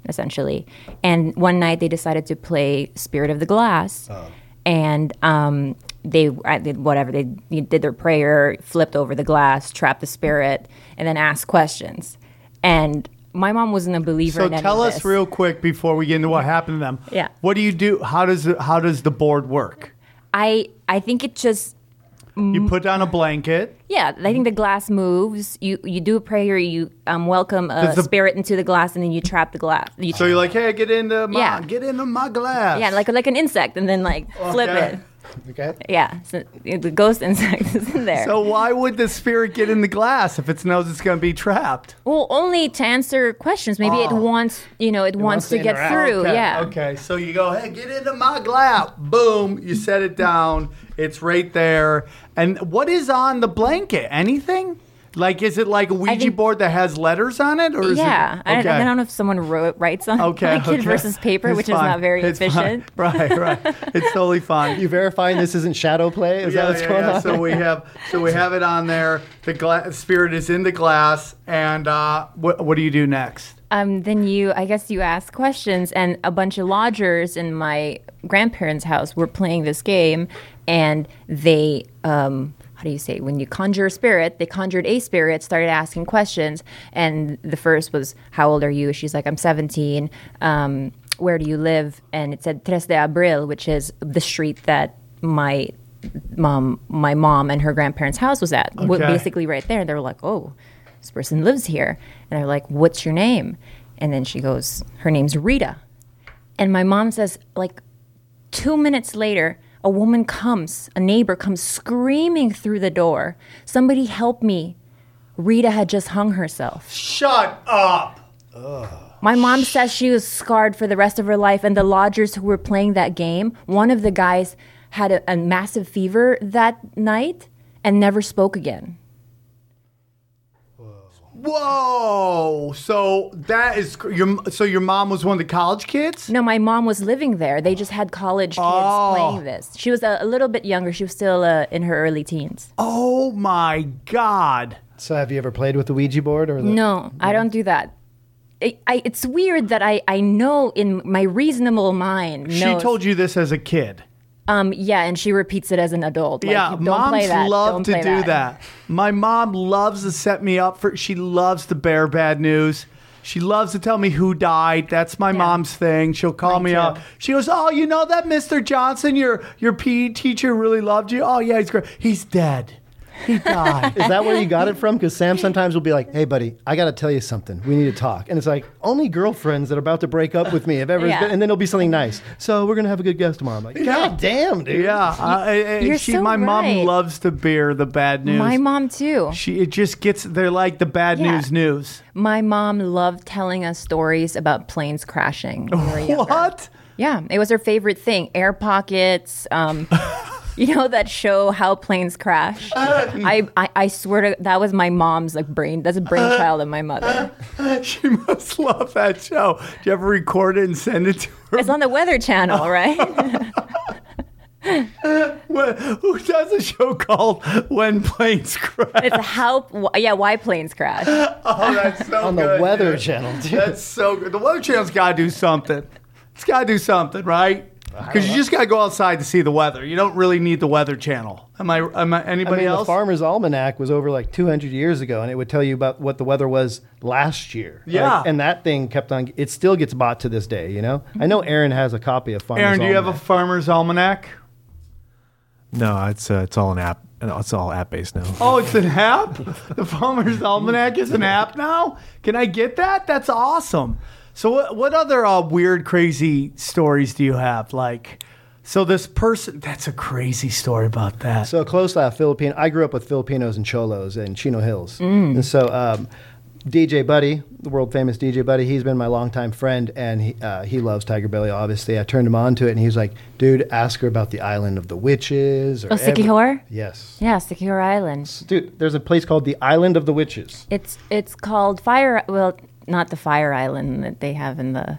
[SPEAKER 9] essentially. And one night they decided to play Spirit of the Glass. Oh. And um, they I did whatever. They did their prayer, flipped over the glass, trapped the spirit, and then asked questions. And my mom wasn't a believer
[SPEAKER 1] so
[SPEAKER 9] in any
[SPEAKER 1] tell
[SPEAKER 9] of
[SPEAKER 1] us
[SPEAKER 9] this.
[SPEAKER 1] real quick before we get into what happened to them.
[SPEAKER 9] Yeah.
[SPEAKER 1] What do you do? How does it, how does the board work?
[SPEAKER 9] I I think it just
[SPEAKER 1] You put down a blanket.
[SPEAKER 9] yeah. I think the glass moves. You you do a prayer. You um, welcome a
[SPEAKER 1] Does the-
[SPEAKER 9] spirit into the glass, and then you trap the glass. You
[SPEAKER 1] So you're like, hey, get into my
[SPEAKER 9] Yeah.
[SPEAKER 1] get into my glass.
[SPEAKER 9] yeah, like like an insect, and then like flip
[SPEAKER 1] Okay.
[SPEAKER 9] it.
[SPEAKER 2] Okay.
[SPEAKER 9] Yeah, so the ghost insect is in there.
[SPEAKER 1] So why would the spirit get in the glass if it knows it's going to be trapped?
[SPEAKER 9] well, only to answer questions. Maybe it wants you know it, wants,
[SPEAKER 2] wants
[SPEAKER 9] to
[SPEAKER 2] to
[SPEAKER 9] get
[SPEAKER 2] interact.
[SPEAKER 9] through.
[SPEAKER 1] Okay,
[SPEAKER 9] Yeah.
[SPEAKER 1] Okay. So you go, hey, get into my glass. Boom. You set it down. It's right there. And what is on the blanket? Anything? Like, is it like a Ouija
[SPEAKER 9] think-
[SPEAKER 1] board that has letters on it, or is
[SPEAKER 9] Yeah,
[SPEAKER 1] it?
[SPEAKER 9] I,
[SPEAKER 1] Okay.
[SPEAKER 9] I don't know if someone wrote writes on
[SPEAKER 1] Okay,
[SPEAKER 9] blanket
[SPEAKER 1] okay.
[SPEAKER 9] versus paper,
[SPEAKER 1] It's
[SPEAKER 9] which is
[SPEAKER 1] fine.
[SPEAKER 9] not very
[SPEAKER 1] It's
[SPEAKER 9] efficient.
[SPEAKER 1] fine. Right, right. It's totally fine.
[SPEAKER 2] You verifying this isn't shadow play? Is that what's going on?
[SPEAKER 1] So we have, so we have it on there. The gla- spirit is in the glass, and uh, what what do you do next?
[SPEAKER 9] Um, then you, I guess you ask questions, and a bunch of lodgers in my grandparents' house were playing this game, and they, um, how do you say, when you conjure a spirit, they conjured a spirit, started asking questions, and the first was, how old are you? She's like, I'm seventeen. Um, where do you live? And it said Tres de Abril, which is the street that my mom, my mom and her grandparents' house was at, w-
[SPEAKER 1] Okay.
[SPEAKER 9] basically right there. And they were like, oh, this person lives here. And they're like, what's your name? And then she goes, her name's Rita. And my mom says, like, two minutes later, a woman comes, a neighbor comes screaming through the door. Somebody help me. Rita had just hung herself.
[SPEAKER 1] Shut up.
[SPEAKER 9] My mom says she was scarred for the rest of her life. And the lodgers who were playing that game, one of the guys had a, a massive fever that night and never spoke again.
[SPEAKER 1] Whoa! So that is cr- your. So your mom was one of the college kids.
[SPEAKER 9] No, my mom was living there. They just had college kids
[SPEAKER 1] Oh.
[SPEAKER 9] playing this. She was a, a little bit younger. She was still uh, in her early teens.
[SPEAKER 1] Oh my God!
[SPEAKER 2] So have you ever played with the Ouija board? Or the,
[SPEAKER 9] No, I don't do that. I, I, it's weird that I, I know in my reasonable mind.
[SPEAKER 1] She
[SPEAKER 9] knows-
[SPEAKER 1] told you this as a kid.
[SPEAKER 9] Um, yeah, and she repeats it as an adult. Like,
[SPEAKER 1] Yeah,
[SPEAKER 9] don't
[SPEAKER 1] moms
[SPEAKER 9] play that.
[SPEAKER 1] love
[SPEAKER 9] don't
[SPEAKER 1] to
[SPEAKER 9] play
[SPEAKER 1] do that. My mom loves to set me up for. She loves to bear bad news. She loves to tell me who died. That's my
[SPEAKER 9] Yeah.
[SPEAKER 1] mom's thing. She'll call
[SPEAKER 9] Mine
[SPEAKER 1] me
[SPEAKER 9] too.
[SPEAKER 1] up. She goes, "Oh, you know that Mister Johnson, your your P E teacher, really loved you. Oh yeah, he's great. He's dead. He died."
[SPEAKER 2] Is that where you got it from? Because Sam sometimes will be like, hey, buddy, I got to tell you something. We need to talk. And it's like, only girlfriends that are about to break up with me have ever
[SPEAKER 9] Yeah.
[SPEAKER 2] been. And then it'll be something nice. So we're going to have a good guest tomorrow. I'm like, God damn, dude.
[SPEAKER 1] Yeah, uh, I- I-
[SPEAKER 9] You're
[SPEAKER 1] she,
[SPEAKER 9] so
[SPEAKER 1] my mom
[SPEAKER 9] right.
[SPEAKER 1] loves to bear the bad news.
[SPEAKER 9] My mom too.
[SPEAKER 1] She it just gets they're like the bad
[SPEAKER 9] Yeah.
[SPEAKER 1] news news.
[SPEAKER 9] My mom loved telling us stories about planes crashing when we were younger.
[SPEAKER 1] What?
[SPEAKER 9] Yeah, it was her favorite thing. Air pockets. Um, you know that show How Planes Crash? I, I I swear to that was my mom's like brain. That's a brainchild of my mother.
[SPEAKER 1] She must love that show. Do you ever record it and send it to her?
[SPEAKER 9] It's on the Weather Channel, right?
[SPEAKER 1] What- Who does a show called When Planes Crash?
[SPEAKER 9] It's how wh- yeah why planes crash.
[SPEAKER 1] Oh, that's so
[SPEAKER 2] On
[SPEAKER 1] good,
[SPEAKER 2] the Weather
[SPEAKER 1] dude.
[SPEAKER 2] Channel, dude.
[SPEAKER 1] That's so good. The Weather Channel's got to do something. It's got to do something, right? Because you just got to go outside to see the weather. You don't really need the Weather Channel. Am I? Am I?
[SPEAKER 2] I
[SPEAKER 1] Anybody
[SPEAKER 2] mean, the
[SPEAKER 1] else?
[SPEAKER 2] Farmer's Almanac was over like two hundred years ago, and it would tell you about what the weather was last year.
[SPEAKER 1] Yeah.
[SPEAKER 2] Like, and that thing kept on, it still gets bought to this day, you know? I know Aaron has a copy of Farmer's
[SPEAKER 1] Aaron, do you have a
[SPEAKER 2] Almanac.
[SPEAKER 1] Farmer's Almanac?
[SPEAKER 10] No, it's uh, it's all an app. No, it's all app based now.
[SPEAKER 1] Oh, it's an app? The Farmer's Almanac is an app now? Can I get that? That's awesome. So what, what other uh, weird, crazy stories do you have? Like, so this person, that's a crazy story about that.
[SPEAKER 2] So close to Filipino. I grew up with Filipinos and Cholos in Chino Hills. And so um, D J Buddy, the world famous D J Buddy, he's been my longtime friend, and he, uh, he loves Tiger Belly, obviously. I turned him on to it, and he was like, dude, ask her about the island of the witches. Or
[SPEAKER 9] Oh, Sikihor?
[SPEAKER 2] Yes.
[SPEAKER 9] Yeah, Sikihor Island.
[SPEAKER 2] Dude, there's a place called the Island of the Witches.
[SPEAKER 9] It's it's called Fire. Well, not the Fire Island that they have in the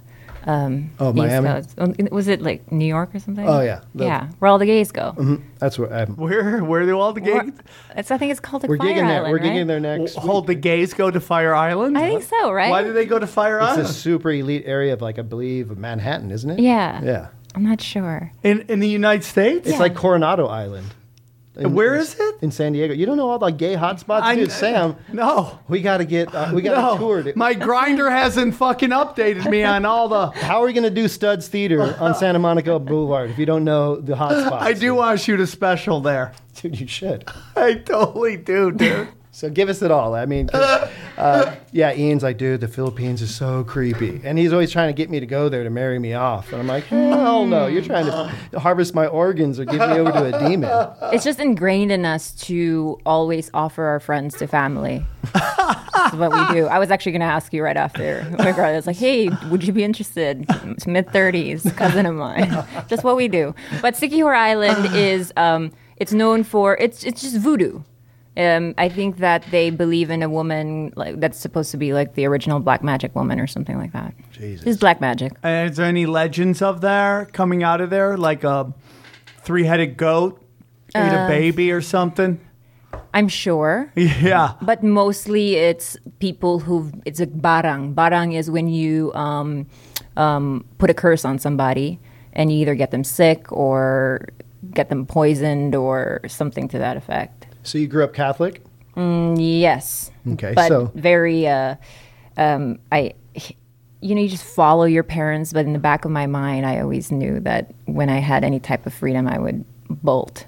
[SPEAKER 9] Um,
[SPEAKER 2] Oh,
[SPEAKER 9] East
[SPEAKER 2] Miami?
[SPEAKER 9] Coast. Um, Was it like New York or something?
[SPEAKER 2] Oh, yeah. The-
[SPEAKER 9] yeah, where all the gays go.
[SPEAKER 2] Mhm. That's where I'm.
[SPEAKER 1] Where where do all the
[SPEAKER 9] Or-
[SPEAKER 1] gays
[SPEAKER 9] It's, I think it's called like
[SPEAKER 2] We're
[SPEAKER 9] Fire
[SPEAKER 2] gigging there.
[SPEAKER 9] Island,
[SPEAKER 2] We're
[SPEAKER 9] right?
[SPEAKER 2] gigging there next.
[SPEAKER 1] hold the gays go to Fire Island?
[SPEAKER 9] I think so, right?
[SPEAKER 1] Why do they go to Fire
[SPEAKER 2] It's a
[SPEAKER 1] Island?
[SPEAKER 2] super elite area of like I believe of Manhattan, isn't it?
[SPEAKER 9] Yeah.
[SPEAKER 2] Yeah.
[SPEAKER 9] I'm not sure.
[SPEAKER 1] In in the United States?
[SPEAKER 2] It's like Coronado Island. In-
[SPEAKER 1] Where is it?
[SPEAKER 2] In San Diego. You don't know all the gay hotspots,
[SPEAKER 1] I-
[SPEAKER 2] dude. Sam,
[SPEAKER 1] No.
[SPEAKER 2] we got to get. Uh, we got to
[SPEAKER 1] No.
[SPEAKER 2] tour. Dude.
[SPEAKER 1] My grinder hasn't fucking updated me on all the.
[SPEAKER 2] How are we going to do Studs Theater on Santa Monica Boulevard if you don't know the hotspots?
[SPEAKER 1] I do want to shoot a special there.
[SPEAKER 2] Dude, you should.
[SPEAKER 1] I totally do, dude.
[SPEAKER 2] So give us it all. I mean, 'cause, uh, yeah, Ian's like, dude, the Philippines is so creepy. And he's always trying to get me to go there to marry me off. And I'm like, hell no. You're trying to harvest my organs or give me over to a demon.
[SPEAKER 9] It's just ingrained in us to always offer our friends to family. That's what we do. I was actually going to ask you right after. My brother was like, hey, would you be interested? mid thirties, cousin of mine. Just what we do. But Siquijor Island is, um, it's known for, it's it's just voodoo. Um, I think that they believe in a woman like that's supposed to be like the original black magic woman or something like that.
[SPEAKER 2] Jesus.
[SPEAKER 9] It's black magic.
[SPEAKER 1] And is there any legends of there coming out of there? Like a three-headed goat ate a
[SPEAKER 9] Uh,
[SPEAKER 1] baby or something?
[SPEAKER 9] I'm sure.
[SPEAKER 1] Yeah.
[SPEAKER 9] But mostly it's people who it's a barang. Barang is when you um, um, put a curse on somebody and you either get them sick or get them poisoned or something to that effect.
[SPEAKER 2] So you grew up Catholic?
[SPEAKER 9] Mm, yes.
[SPEAKER 2] Okay,
[SPEAKER 9] But
[SPEAKER 2] so-
[SPEAKER 9] very, uh, um, I, you know, you just follow your parents. But in the back of my mind, I always knew that when I had any type of freedom, I would bolt.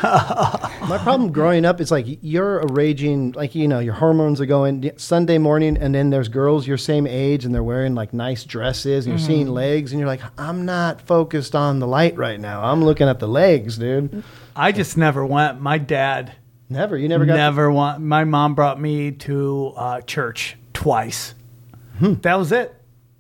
[SPEAKER 2] My problem growing up is like you're a raging, like, you know, your hormones are going Sunday morning and then there's girls your same age and they're wearing like nice dresses and you're seeing legs and you're like, I'm not focused on the light right now. I'm looking at the legs, dude.
[SPEAKER 1] I just never went. My dad
[SPEAKER 2] Never. You never got
[SPEAKER 1] never went. My mom brought me to uh, church twice. That was it.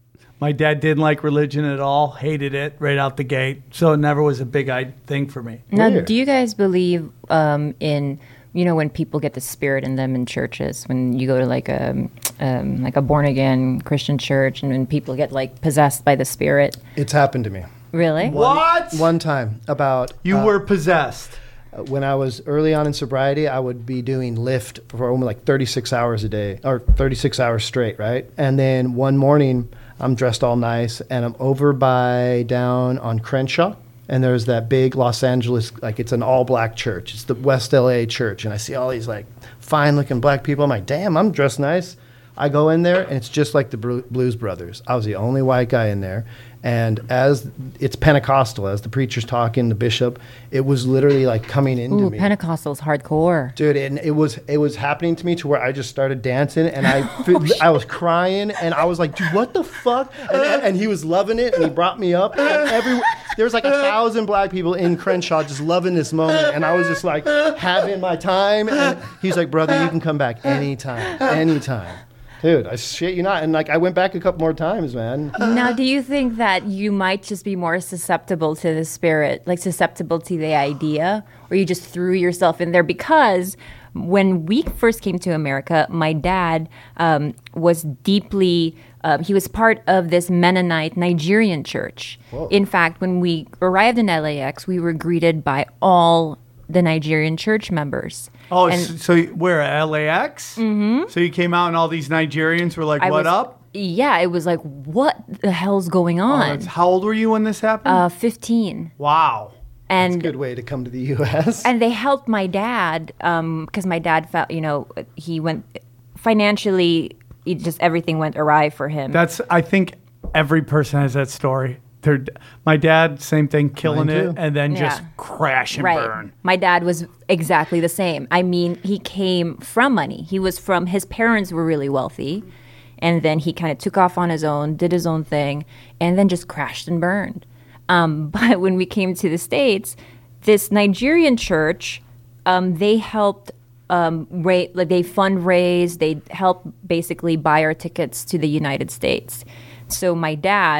[SPEAKER 1] My dad didn't like religion at all, hated it right out the gate. So it never was a big eye thing for me.
[SPEAKER 9] Now,
[SPEAKER 2] Weird.
[SPEAKER 9] do you guys believe um, in, you know, when people get the spirit in them in churches, when you go to like a um, like a born again Christian church, and when people get like possessed by the spirit?
[SPEAKER 2] It's happened to me.
[SPEAKER 9] Really?
[SPEAKER 1] What?
[SPEAKER 2] One time about
[SPEAKER 1] You
[SPEAKER 2] uh,
[SPEAKER 1] were possessed.
[SPEAKER 2] when I was early on in sobriety, I would be doing Lyft for almost like thirty-six hours a day or thirty-six hours straight, right? And then one morning, I'm dressed all nice and I'm over by down on Crenshaw. And there's that big Los Angeles, like it's an all black church. It's the West L A church. And I see all these like fine looking black people. I'm like, damn, I'm dressed nice. I go in there and it's just like the Bru- Blues Brothers. I was the only white guy in there. And as it's Pentecostal, as the preacher's talking, the bishop, it was literally like coming into
[SPEAKER 9] Ooh,
[SPEAKER 2] me.
[SPEAKER 9] Pentecostal's hardcore.
[SPEAKER 2] Dude, and it was it was happening to me to where I just started dancing and I I was crying and I was like, dude, what the fuck? And, and he was loving it and he brought me up and every there was like a thousand black people in Crenshaw just loving this moment and I was just like having my time and he's like, brother, you can come back anytime, anytime. Dude, I shit you not. And like I went back a couple more times, man.
[SPEAKER 9] Now, do you think that you might just be more susceptible to the spirit, like susceptible to the idea, or you just threw yourself in there? Because when we first came to America, my dad um, was deeply, um, he was part of this Mennonite Nigerian church.
[SPEAKER 2] Whoa.
[SPEAKER 9] In fact, when we arrived in L A X, we were greeted by all the Nigerian church members.
[SPEAKER 1] Oh,
[SPEAKER 9] And-
[SPEAKER 1] so, so you- where, L A X? Mm-hmm. So you came out and all these Nigerians were like,
[SPEAKER 9] I
[SPEAKER 1] what
[SPEAKER 9] was-
[SPEAKER 1] up?
[SPEAKER 9] Yeah, it was like, what the hell's going
[SPEAKER 1] Oh,
[SPEAKER 9] on?
[SPEAKER 1] that's- how old were you when this happened?
[SPEAKER 9] uh, fifteen.
[SPEAKER 1] Wow.
[SPEAKER 9] And
[SPEAKER 2] It's a good way to come to the U S.
[SPEAKER 9] and they helped my dad because my dad felt, you know, he went financially, it just everything went awry for him.
[SPEAKER 1] That's, I think every person has that story. Their, my dad, same thing, killing
[SPEAKER 2] Mine
[SPEAKER 1] it
[SPEAKER 2] too.
[SPEAKER 1] and then just
[SPEAKER 9] Yeah.
[SPEAKER 1] crash and
[SPEAKER 9] right.
[SPEAKER 1] burn.
[SPEAKER 9] My dad was exactly the same. I mean, he came from money. He was from, his parents were really wealthy. And then he kind of took off on his own, did his own thing, and then just crashed and burned. Um, but when we came to the States, this Nigerian church, um, they helped um, ra- like they fundraise, they helped basically buy our tickets to the United States. So my dad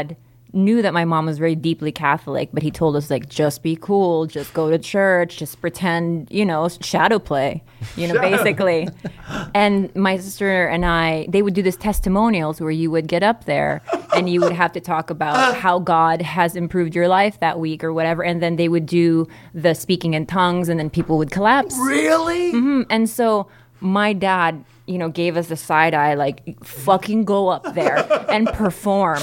[SPEAKER 9] knew that my mom was very deeply Catholic, but he told us, like, just be cool, just go to church, just pretend, you know, shadow play, you know, basically. And my sister and I, they would do this testimonials where you would get up there and you would have to talk about how God has improved your life that week or whatever. And then they would do the speaking in tongues and then people would collapse.
[SPEAKER 1] Really?
[SPEAKER 9] Mm-hmm. And so my dad, you know, gave us the side eye, like, fucking go up there and perform.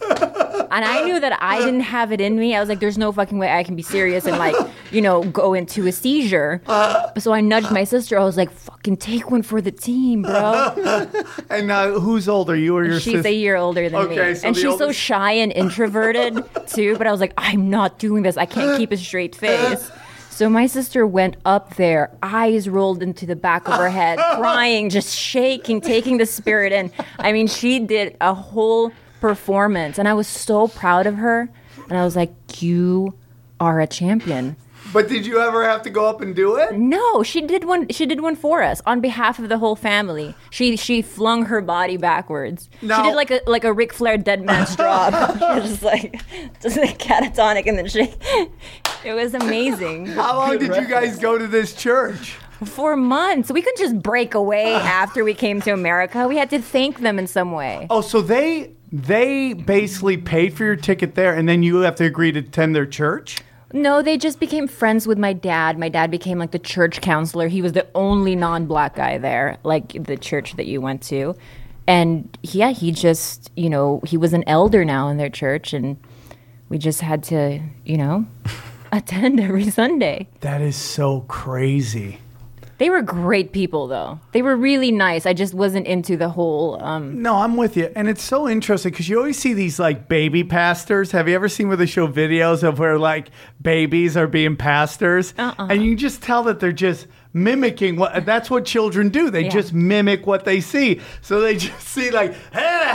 [SPEAKER 9] And I knew that I didn't have it in me. I was like, there's no fucking way I can be serious and, like, you know, go into a seizure. So I nudged my sister. I was like, fucking take one for the team, bro.
[SPEAKER 1] And uh, who's older, you or your
[SPEAKER 9] She's
[SPEAKER 1] sister?
[SPEAKER 9] a year older than
[SPEAKER 1] Okay,
[SPEAKER 9] me.
[SPEAKER 1] so
[SPEAKER 9] And
[SPEAKER 1] the
[SPEAKER 9] she's so
[SPEAKER 1] oldest-
[SPEAKER 9] shy and introverted, too. But I was like, I'm not doing this. I can't keep a straight face. So my sister went up there, eyes rolled into the back of her head, crying, just shaking, taking the spirit in. I mean, she did a whole performance, and I was so proud of her. And I was like, you are a champion.
[SPEAKER 1] But did you ever have to go up and do it?
[SPEAKER 9] No, she did one. She did one for us on behalf of the whole family. She she flung her body backwards.
[SPEAKER 1] No.
[SPEAKER 9] She did like a like a Ric Flair dead man's drop. She was just like just like catatonic, and then she. It was amazing.
[SPEAKER 1] How long did you guys go to this church?
[SPEAKER 9] For months. We couldn't just break away after we came to America. We had to thank them in some way.
[SPEAKER 1] Oh, so they they basically paid for your ticket there, and then you have to agree to attend their church?
[SPEAKER 9] No, they just became friends with my dad. My dad became like the church counselor. He was the only non-black guy there, like the church that you went to. And yeah, he just, you know, he was an elder now in their church, and we just had to, you know, attend every Sunday.
[SPEAKER 1] That is so crazy.
[SPEAKER 9] They were great people, though. They were really nice. I just wasn't into the whole... Um,
[SPEAKER 1] No, I'm with you. And it's so interesting because you always see these like baby pastors. Have you ever seen where they show videos of where like babies are being pastors?
[SPEAKER 9] Uh-uh.
[SPEAKER 1] And you just tell that they're just mimicking what that's what children do. They
[SPEAKER 9] Yeah.
[SPEAKER 1] just mimic what they see. So they just see like, hey,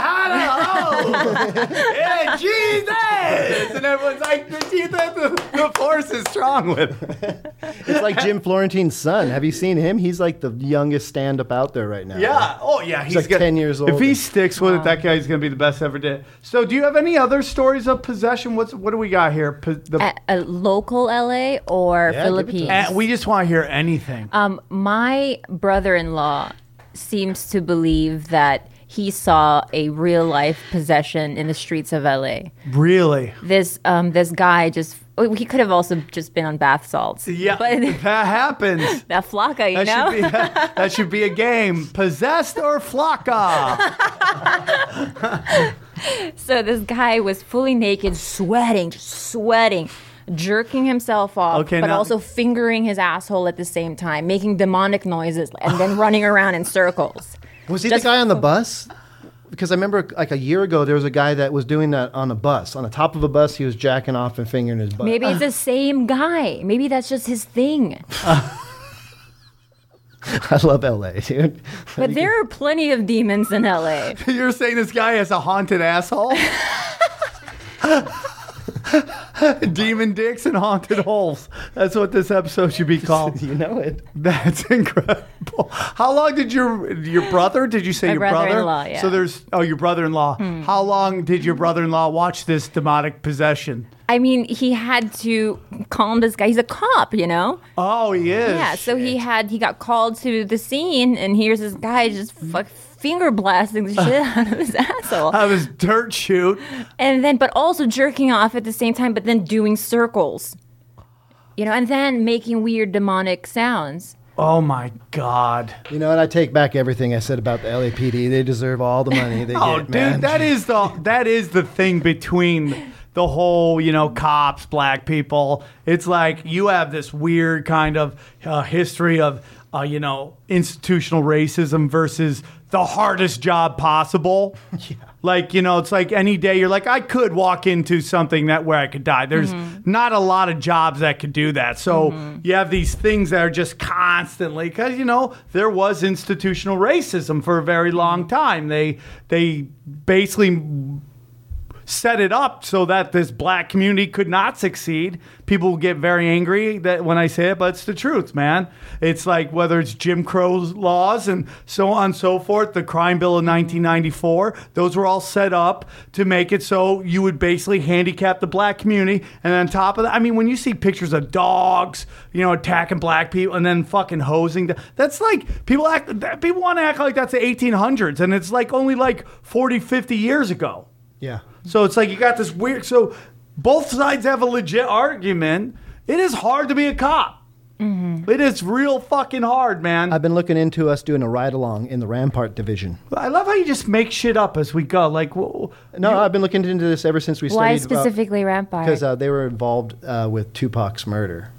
[SPEAKER 1] hello, hey, Jesus. And everyone's like, the, the, the force is strong with it.
[SPEAKER 2] It's like Jim Florentine's son. Have you seen him? He's like the youngest stand-up out there right now.
[SPEAKER 1] Yeah. Oh, yeah.
[SPEAKER 2] He's like ten years
[SPEAKER 1] If he
[SPEAKER 2] old.
[SPEAKER 1] sticks with it, that guy's going to be the best ever did. So, do you have any other stories of possession? What's what do we got here? Po- the,
[SPEAKER 9] a, a local L A or
[SPEAKER 2] Yeah, give it to
[SPEAKER 9] Philippines?
[SPEAKER 2] us.
[SPEAKER 1] and we just want to hear anything.
[SPEAKER 9] Um, my brother-in-law seems to believe that he saw a real-life possession in the streets of L A.
[SPEAKER 1] Really?
[SPEAKER 9] This um, this guy just oh, he could have also just been on bath salts.
[SPEAKER 1] Yeah,
[SPEAKER 9] but
[SPEAKER 1] that happens.
[SPEAKER 9] that flaca, you
[SPEAKER 1] That
[SPEAKER 9] know.
[SPEAKER 1] should, be, that should be a game. Possessed or flocka?
[SPEAKER 9] So this guy was fully naked, sweating, just sweating, jerking himself off,
[SPEAKER 1] Okay,
[SPEAKER 9] but
[SPEAKER 1] now-
[SPEAKER 9] also fingering his asshole at the same time, making demonic noises, and then running around in circles.
[SPEAKER 2] Was he
[SPEAKER 9] Just
[SPEAKER 2] the guy on the
[SPEAKER 9] fu-
[SPEAKER 2] bus? Because I remember like a year ago, there was a guy that was doing that on a bus. On the top of a bus, he was jacking off and fingering his butt.
[SPEAKER 9] Maybe it's the same guy. Maybe that's just his thing.
[SPEAKER 2] I love L A, dude.
[SPEAKER 9] But there are plenty of demons in L A.
[SPEAKER 1] You're saying this guy has a haunted asshole? Demon dicks and haunted holes. That's what this episode should be called.
[SPEAKER 2] You know it.
[SPEAKER 1] That's incredible. How long did your your brother? Did you say
[SPEAKER 9] My
[SPEAKER 1] your brother?
[SPEAKER 9] brother-in-law, yeah.
[SPEAKER 1] So there's oh your brother-in-law. How long did your brother-in-law watch this demonic possession?
[SPEAKER 9] I mean, he had to calm this guy. He's a cop, you know?
[SPEAKER 1] Oh, he is.
[SPEAKER 9] Yeah, so he had, he got called to the scene, and here's this guy just fuck, finger blasting the shit out of his asshole.
[SPEAKER 1] I was dirt shoot.
[SPEAKER 9] And then, but also jerking off at the same time, but then doing circles. You know, and then making weird demonic sounds.
[SPEAKER 1] Oh my God.
[SPEAKER 2] You know what? I take back everything I said about the L A P D. They deserve all the money they
[SPEAKER 1] Oh,
[SPEAKER 2] get,
[SPEAKER 1] dude,
[SPEAKER 2] man.
[SPEAKER 1] that is the that is the thing between the whole, you know, cops, black people. It's like you have this weird kind of uh, history of, uh, you know, institutional racism versus the hardest job possible. Yeah. Like, you know, it's like any day you're like, I could walk into something that where I could die. There's
[SPEAKER 9] Mm-hmm.
[SPEAKER 1] not a lot of jobs that could do that. So
[SPEAKER 9] Mm-hmm.
[SPEAKER 1] you have these things that are just constantly, because, you know, there was institutional racism for a very long time. They, they basically set it up so that this black community could not succeed. People will get very angry that when I say it, but it's the truth, man. It's like whether it's Jim Crow laws and so on and so forth, the crime bill of nineteen ninety-four, those were all set up to make it so you would basically handicap the black community. And on top of that, I mean, when you see pictures of dogs, you know, attacking black people and then fucking hosing, them, that's like, people act, people want to act like that's the eighteen hundreds, and it's like only like forty, fifty years ago.
[SPEAKER 2] Yeah.
[SPEAKER 1] So it's like you got this weird, so both sides have a legit argument. It is hard to be a cop. Mm-hmm. It is real fucking hard, man.
[SPEAKER 2] I've been looking into us doing a ride along in the Rampart division.
[SPEAKER 1] I love how you just make shit up as we go. Like, well,
[SPEAKER 2] no,
[SPEAKER 1] you,
[SPEAKER 2] I've been looking into this ever since we studied.
[SPEAKER 9] Why specifically Rampart?
[SPEAKER 2] Because uh, they were involved uh, with Tupac's murder.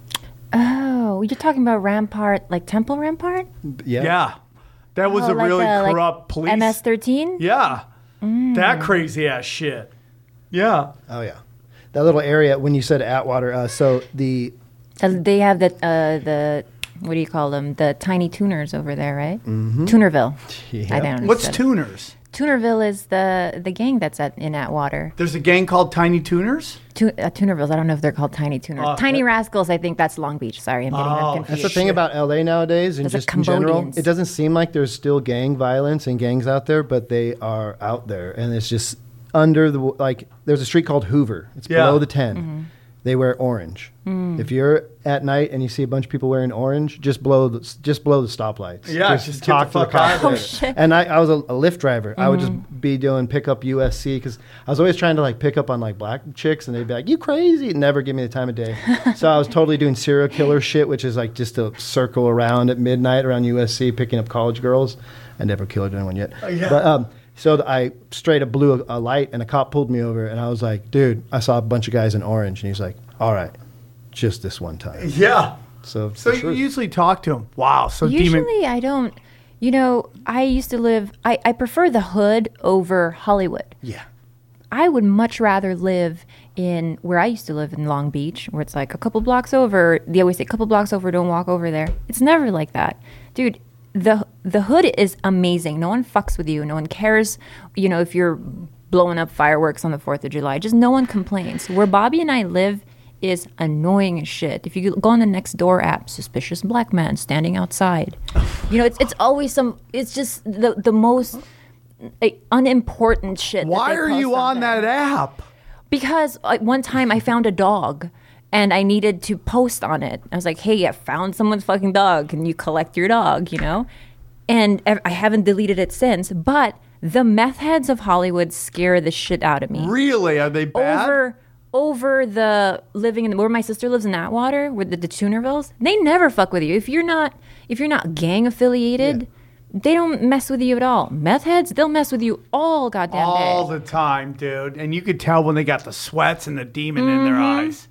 [SPEAKER 9] Oh, you're talking about Rampart, like Temple Rampart?
[SPEAKER 2] Yeah.
[SPEAKER 1] Yeah. That was
[SPEAKER 9] oh,
[SPEAKER 1] a
[SPEAKER 9] like
[SPEAKER 1] really
[SPEAKER 9] the,
[SPEAKER 1] corrupt
[SPEAKER 9] like
[SPEAKER 1] police.
[SPEAKER 9] M S thirteen?
[SPEAKER 1] Yeah.
[SPEAKER 9] Mm.
[SPEAKER 1] That crazy ass shit. Yeah.
[SPEAKER 2] Oh, yeah. That little area, when you said Atwater, uh, so the...
[SPEAKER 9] Uh, they have the, uh, the, what do you call them? The tiny tuners over there, right?
[SPEAKER 2] Mm-hmm.
[SPEAKER 9] Tunerville.
[SPEAKER 2] Yeah.
[SPEAKER 9] I don't
[SPEAKER 1] What's
[SPEAKER 9] understand.
[SPEAKER 1] tuners?
[SPEAKER 9] Tunerville is the, the gang that's at, in Atwater.
[SPEAKER 1] There's a gang called Tiny Tuners?
[SPEAKER 9] Tu- uh, Tunervilles. I don't know if they're called Tiny Tuners.
[SPEAKER 1] Uh,
[SPEAKER 9] Tiny
[SPEAKER 1] that-
[SPEAKER 9] Rascals, I think that's Long Beach. Sorry, I'm getting
[SPEAKER 1] Oh,
[SPEAKER 9] them confused.
[SPEAKER 2] That's the thing about L A nowadays and
[SPEAKER 9] Those are
[SPEAKER 2] just in general.
[SPEAKER 9] Cambodians.
[SPEAKER 2] It doesn't seem like there's still gang violence and gangs out there, but they are out there. And it's just under the, like, there's a street called Hoover. It's
[SPEAKER 1] Yeah.
[SPEAKER 2] below the ten.
[SPEAKER 9] Mm-hmm.
[SPEAKER 2] They wear orange.
[SPEAKER 9] Mm.
[SPEAKER 2] If you're at night and you see a bunch of people wearing orange, just blow the, just blow the stoplights.
[SPEAKER 1] Yeah, just get the fuck out of there.
[SPEAKER 9] Oh, shit.
[SPEAKER 2] And I, I was a, a Lyft driver. I would
[SPEAKER 9] Mm-hmm.
[SPEAKER 2] just be doing pickup U S C because I was always trying to like pick up on like black chicks, and they'd be like, "You crazy?" and never give me the time of day. So I was totally doing serial killer shit, which is like just to circle around at midnight around U S C picking up college girls. I never killed anyone yet.
[SPEAKER 1] Oh, yeah.
[SPEAKER 2] But um, so I straight up blew a, a light, and a cop pulled me over, and I was like, "Dude, I saw a bunch of guys in orange," and he's like, "All right, just this one time."
[SPEAKER 1] Yeah.
[SPEAKER 2] So,
[SPEAKER 1] So
[SPEAKER 2] for
[SPEAKER 1] you
[SPEAKER 2] sure.
[SPEAKER 1] usually talk to him. Wow. So
[SPEAKER 9] Usually
[SPEAKER 1] Demon.
[SPEAKER 9] I don't, you know, I used to live, I, I prefer the hood over Hollywood.
[SPEAKER 2] yeah.
[SPEAKER 9] I would much rather live in where I used to live in Long Beach, where it's like a couple blocks over. They always say, couple blocks over, don't walk over there. It's never like that. Dude, the the hood is amazing. No one fucks with you. No one cares, you know, if you're blowing up fireworks on the fourth of July. Just no one complains. Where Bobby and I live is annoying as shit. If you go on the Nextdoor app, suspicious black man standing outside. You know, it's it's always some, it's just the, the most uh, unimportant shit. that
[SPEAKER 1] Why
[SPEAKER 9] they
[SPEAKER 1] are
[SPEAKER 9] post
[SPEAKER 1] you on
[SPEAKER 9] there.
[SPEAKER 1] that app?
[SPEAKER 9] Because uh, one time I found a dog and I needed to post on it. I was like, hey, I found someone's fucking dog. Can you collect your dog, you know? And I I haven't deleted it since. But the meth heads of Hollywood scare the shit out of me.
[SPEAKER 1] Really? Are they bad?
[SPEAKER 9] Over over the living in where my sister lives in Atwater, with the, the Tunervilles, they never fuck with you. If you're not if you're not gang affiliated, they don't mess with you at all. Meth heads, they'll mess with you all goddamn
[SPEAKER 1] All
[SPEAKER 9] day.
[SPEAKER 1] the time, dude. And you could tell when they got the sweats and the demon in their
[SPEAKER 9] Mm-hmm.
[SPEAKER 1] eyes.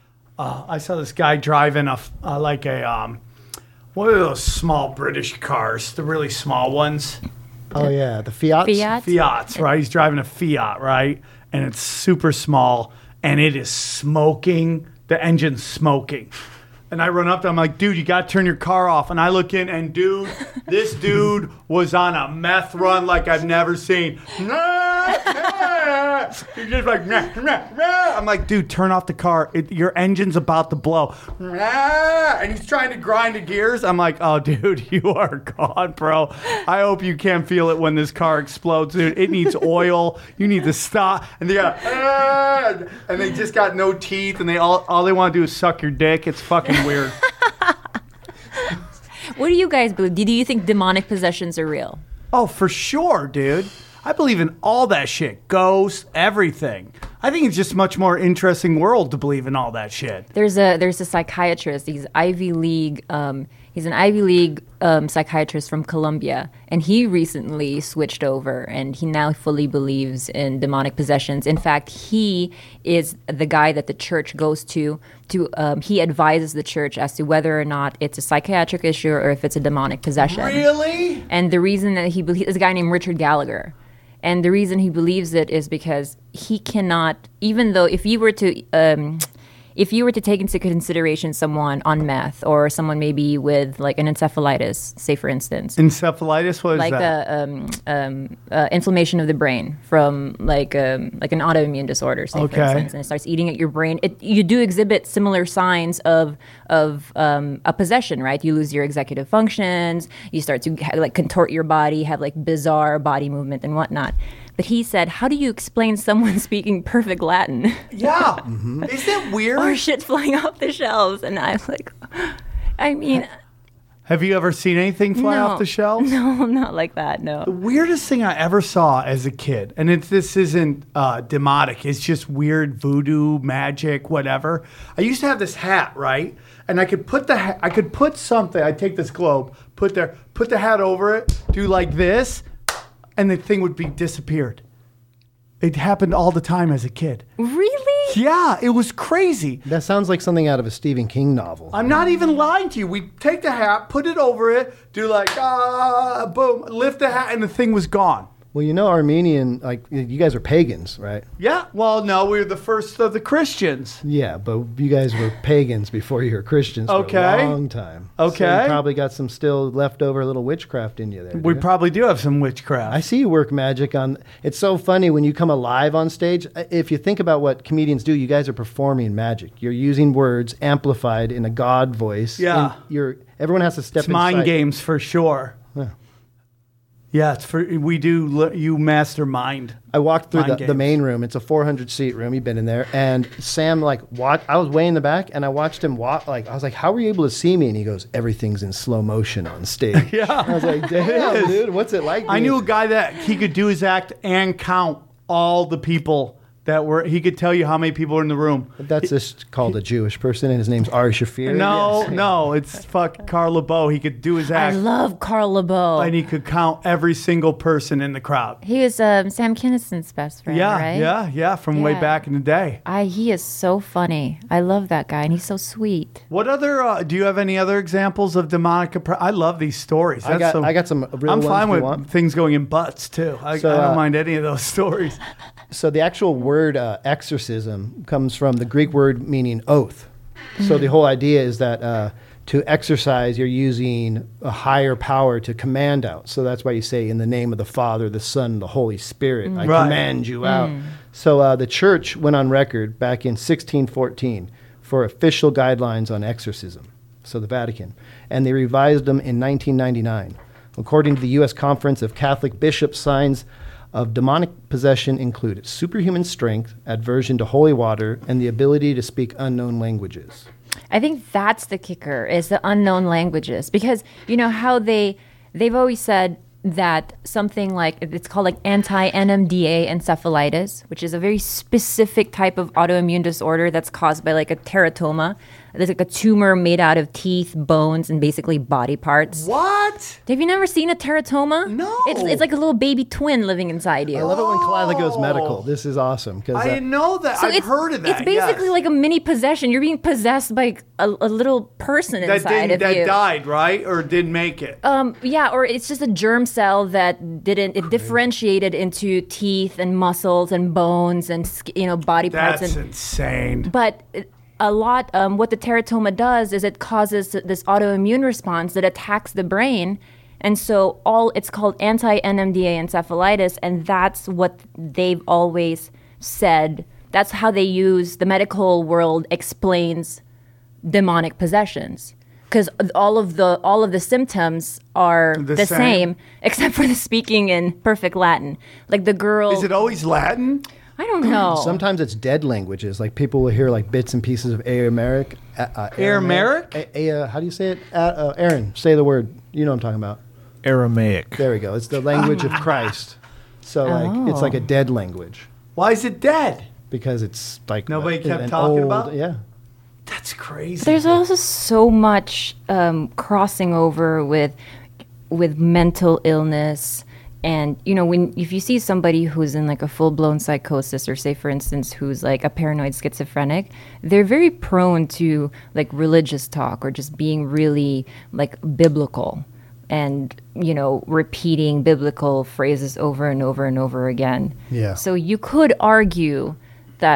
[SPEAKER 1] Uh, I saw this guy driving a f- uh, like a um, what are those small British cars? The really small ones.
[SPEAKER 2] Oh yeah, the Fiat.
[SPEAKER 9] Fiat.
[SPEAKER 1] Fiats, right? He's driving a Fiat, right? And it's super small, and it is smoking. The engine's smoking. And I run up to him, I'm like, dude, you got to turn your car off. And I look in, and dude, this dude was on a meth run like I've never seen. He's just like, nah, nah, nah. I'm like, dude, turn off the car. It, your engine's about to blow. And he's trying to grind the gears. I'm like, oh, dude, you are gone, bro. I hope you can't feel it when this car explodes, dude. It needs oil. You need to stop. And they got, and they just got no teeth, and they all all they want to do is suck your dick. It's fucking weird.
[SPEAKER 9] What do you guys believe? Do you think demonic possessions are real?
[SPEAKER 1] Oh, for sure, dude. I believe in all that shit. Ghosts, everything. I think it's just a much more interesting world to believe in all that shit.
[SPEAKER 9] There's a there's a psychiatrist. He's Ivy League. Um, he's an Ivy League um, psychiatrist from Columbia, and he recently switched over, and he now fully believes in demonic possessions. In fact, he is the guy that the church goes to. To um, he advises the church as to whether or not it's a psychiatric issue or if it's a demonic possession.
[SPEAKER 1] Really?
[SPEAKER 9] And the reason that he believes, is a guy named Richard Gallagher. And the reason he believes it is because he cannot, even though if you were to, um, if you were to take into consideration someone on meth or someone maybe with like an encephalitis, say for instance,
[SPEAKER 1] encephalitis, what is
[SPEAKER 9] like
[SPEAKER 1] that?
[SPEAKER 9] the um, um, uh, inflammation of the brain from like um, like an autoimmune disorder, say
[SPEAKER 1] Okay.
[SPEAKER 9] for instance, and it starts eating at your brain. It, you do exhibit similar signs of of um, a possession, right? You lose your executive functions. You start to ha- like contort your body, have like bizarre body movement and whatnot. But he said, how do you explain someone speaking perfect Latin?
[SPEAKER 1] Yeah. Is that weird?
[SPEAKER 9] Or shit flying off the shelves? And I'm like, I mean,
[SPEAKER 1] Have you ever seen anything fly
[SPEAKER 9] no,
[SPEAKER 1] off the shelves?
[SPEAKER 9] No, not like that, no.
[SPEAKER 1] The weirdest thing I ever saw as a kid, and it, this isn't uh, demonic, it's just weird voodoo, magic, whatever. I used to have this hat, right? And I could put the ha- I could put something, I'd take this globe, put there, put the hat over it, do like this, and the thing would be disappeared. It happened all the time as a kid.
[SPEAKER 9] Really?
[SPEAKER 1] Yeah, it was crazy.
[SPEAKER 2] That sounds like something out of a Stephen King novel.
[SPEAKER 1] I'm not even lying to you. We take the hat, put it over it, do like, ah, boom, lift the hat, and the thing was gone.
[SPEAKER 2] Well, you know, Armenian, like, you guys are pagans, right?
[SPEAKER 1] Yeah, well, no, we were the first of the Christians.
[SPEAKER 2] Yeah, but you guys were pagans before you were Christians
[SPEAKER 1] Okay.
[SPEAKER 2] for a long time.
[SPEAKER 1] Okay.
[SPEAKER 2] So you probably got some still leftover little witchcraft in you there.
[SPEAKER 1] We
[SPEAKER 2] dude.
[SPEAKER 1] probably do have some witchcraft.
[SPEAKER 2] I see you work magic on. It's so funny when you come alive on stage. If you think about what comedians do, you guys are performing magic. You're using words amplified in a God voice.
[SPEAKER 1] Yeah.
[SPEAKER 2] And you're everyone has to step
[SPEAKER 1] It's mind
[SPEAKER 2] inside.
[SPEAKER 1] games for sure.
[SPEAKER 2] Yeah.
[SPEAKER 1] Yeah, it's for we do. le- You mastermind.
[SPEAKER 2] I walked through
[SPEAKER 1] Mind
[SPEAKER 2] the, the
[SPEAKER 1] games.
[SPEAKER 2] main room. It's a four hundred seat room. You've been in there, and Sam like watch. I was way in the back, and I watched him walk. Like I was like, "How were you able to see me?" And he goes, "Everything's in slow motion on stage."
[SPEAKER 1] Yeah.
[SPEAKER 2] I was like, "Damn,
[SPEAKER 1] is.
[SPEAKER 2] dude, what's it like?"
[SPEAKER 1] I
[SPEAKER 2] being-
[SPEAKER 1] knew a guy that he could do his act and count all the people that were. He could tell you how many people were in the room.
[SPEAKER 2] That's just called a Jewish person, and his name's Ari Shafir.
[SPEAKER 1] No,
[SPEAKER 2] Yes.
[SPEAKER 1] no, it's fuck Carl LeBeau. He could do his
[SPEAKER 9] I
[SPEAKER 1] act
[SPEAKER 9] love Carl LeBeau.
[SPEAKER 1] and he could count every single person in the crowd.
[SPEAKER 9] He was um, Sam Kinnison's best friend,
[SPEAKER 1] Yeah,
[SPEAKER 9] right?
[SPEAKER 1] yeah, yeah, from way
[SPEAKER 9] Yeah.
[SPEAKER 1] back in the day.
[SPEAKER 9] I, he is so funny. I love that guy, and he's so sweet.
[SPEAKER 1] What other? Uh, do you have any other examples of demonic? Oppre- I love these stories.
[SPEAKER 2] I got- I got some real
[SPEAKER 1] I'm
[SPEAKER 2] ones
[SPEAKER 1] fine
[SPEAKER 2] if you
[SPEAKER 1] with
[SPEAKER 2] want.
[SPEAKER 1] things going in butts too. I,
[SPEAKER 2] So,
[SPEAKER 1] I don't
[SPEAKER 2] uh,
[SPEAKER 1] mind any of those stories.
[SPEAKER 2] So the actual word uh, exorcism comes from the Greek word meaning oath. So the whole idea is that uh, to exercise, you're using a higher power to command out. So that's why you say, in the name of the Father, the Son, the Holy Spirit, I
[SPEAKER 1] Right.
[SPEAKER 2] command you out. So uh, the church went on record back in sixteen fourteen for official guidelines on exorcism. So the Vatican. And they revised them in nineteen ninety-nine. According to the U S Conference of Catholic Bishops, signs of demonic possession include superhuman strength, aversion to holy water, and the ability to speak unknown languages.
[SPEAKER 9] I think that's the kicker, is the unknown languages. Because, you know, how they, they've always said that something like, it's called like anti-N M D A encephalitis, which is a very specific type of autoimmune disorder that's caused by like a teratoma. There's like a tumor made out of teeth, bones, and basically body parts.
[SPEAKER 1] What?
[SPEAKER 9] Have you never seen a teratoma?
[SPEAKER 1] No.
[SPEAKER 9] It's, it's like a little baby twin living inside you.
[SPEAKER 2] I love it when Kalila goes medical. This is awesome. 'cause,
[SPEAKER 1] I
[SPEAKER 2] uh,
[SPEAKER 1] didn't know that.
[SPEAKER 9] So
[SPEAKER 1] I've
[SPEAKER 9] it's,
[SPEAKER 1] heard of that.
[SPEAKER 9] It's basically
[SPEAKER 1] yes.
[SPEAKER 9] like a mini possession. You're being possessed by a, a little person
[SPEAKER 1] that
[SPEAKER 9] inside
[SPEAKER 1] didn't,
[SPEAKER 9] of
[SPEAKER 1] that
[SPEAKER 9] you.
[SPEAKER 1] died, right, or didn't make it.
[SPEAKER 9] Um, yeah, or it's just a germ cell that didn't. It differentiated into teeth and muscles and bones and sk- you know body parts.
[SPEAKER 1] That's
[SPEAKER 9] and,
[SPEAKER 1] insane.
[SPEAKER 9] But a lot, um, what the teratoma does is it causes this autoimmune response that attacks the brain. And so all it's called anti-N M D A encephalitis, and that's what they've always said. That's how they use, the medical world explains demonic possessions. Because all of the all of the symptoms are
[SPEAKER 1] The
[SPEAKER 9] the,
[SPEAKER 1] same?
[SPEAKER 9] same, except for the speaking in perfect Latin. Like the girl,
[SPEAKER 1] Is it always Latin?
[SPEAKER 9] I don't know.
[SPEAKER 2] Sometimes it's dead languages. Like people will hear like bits and pieces of Aramaic. Uh, uh,
[SPEAKER 1] Aramaic?
[SPEAKER 2] A- a- uh, how do you say it? Uh, uh, Aaron, say the word. You know what I'm talking about.
[SPEAKER 10] Aramaic.
[SPEAKER 2] There we go. It's the language of Christ. So like it's like a dead language
[SPEAKER 1] Why is it dead?
[SPEAKER 2] because it's like
[SPEAKER 1] Nobody
[SPEAKER 2] uh,
[SPEAKER 1] kept
[SPEAKER 2] an
[SPEAKER 1] talking
[SPEAKER 2] old-
[SPEAKER 1] about it?
[SPEAKER 2] Yeah.
[SPEAKER 1] That's crazy.
[SPEAKER 9] There's also so much um, crossing over with with mental illness, and you know, when if you see somebody who's in like a full blown psychosis, or say for instance, who's like a paranoid schizophrenic, they're very prone to like religious talk or just being really like biblical, and you know, repeating biblical phrases over and over and over again.
[SPEAKER 2] Yeah.
[SPEAKER 9] So you could argue that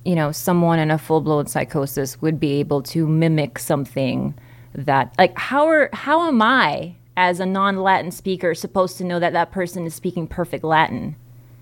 [SPEAKER 9] you know, someone in a full-blown psychosis would be able to mimic something that, like, how are how am I, as a non-Latin speaker, supposed to know that that person is speaking perfect Latin?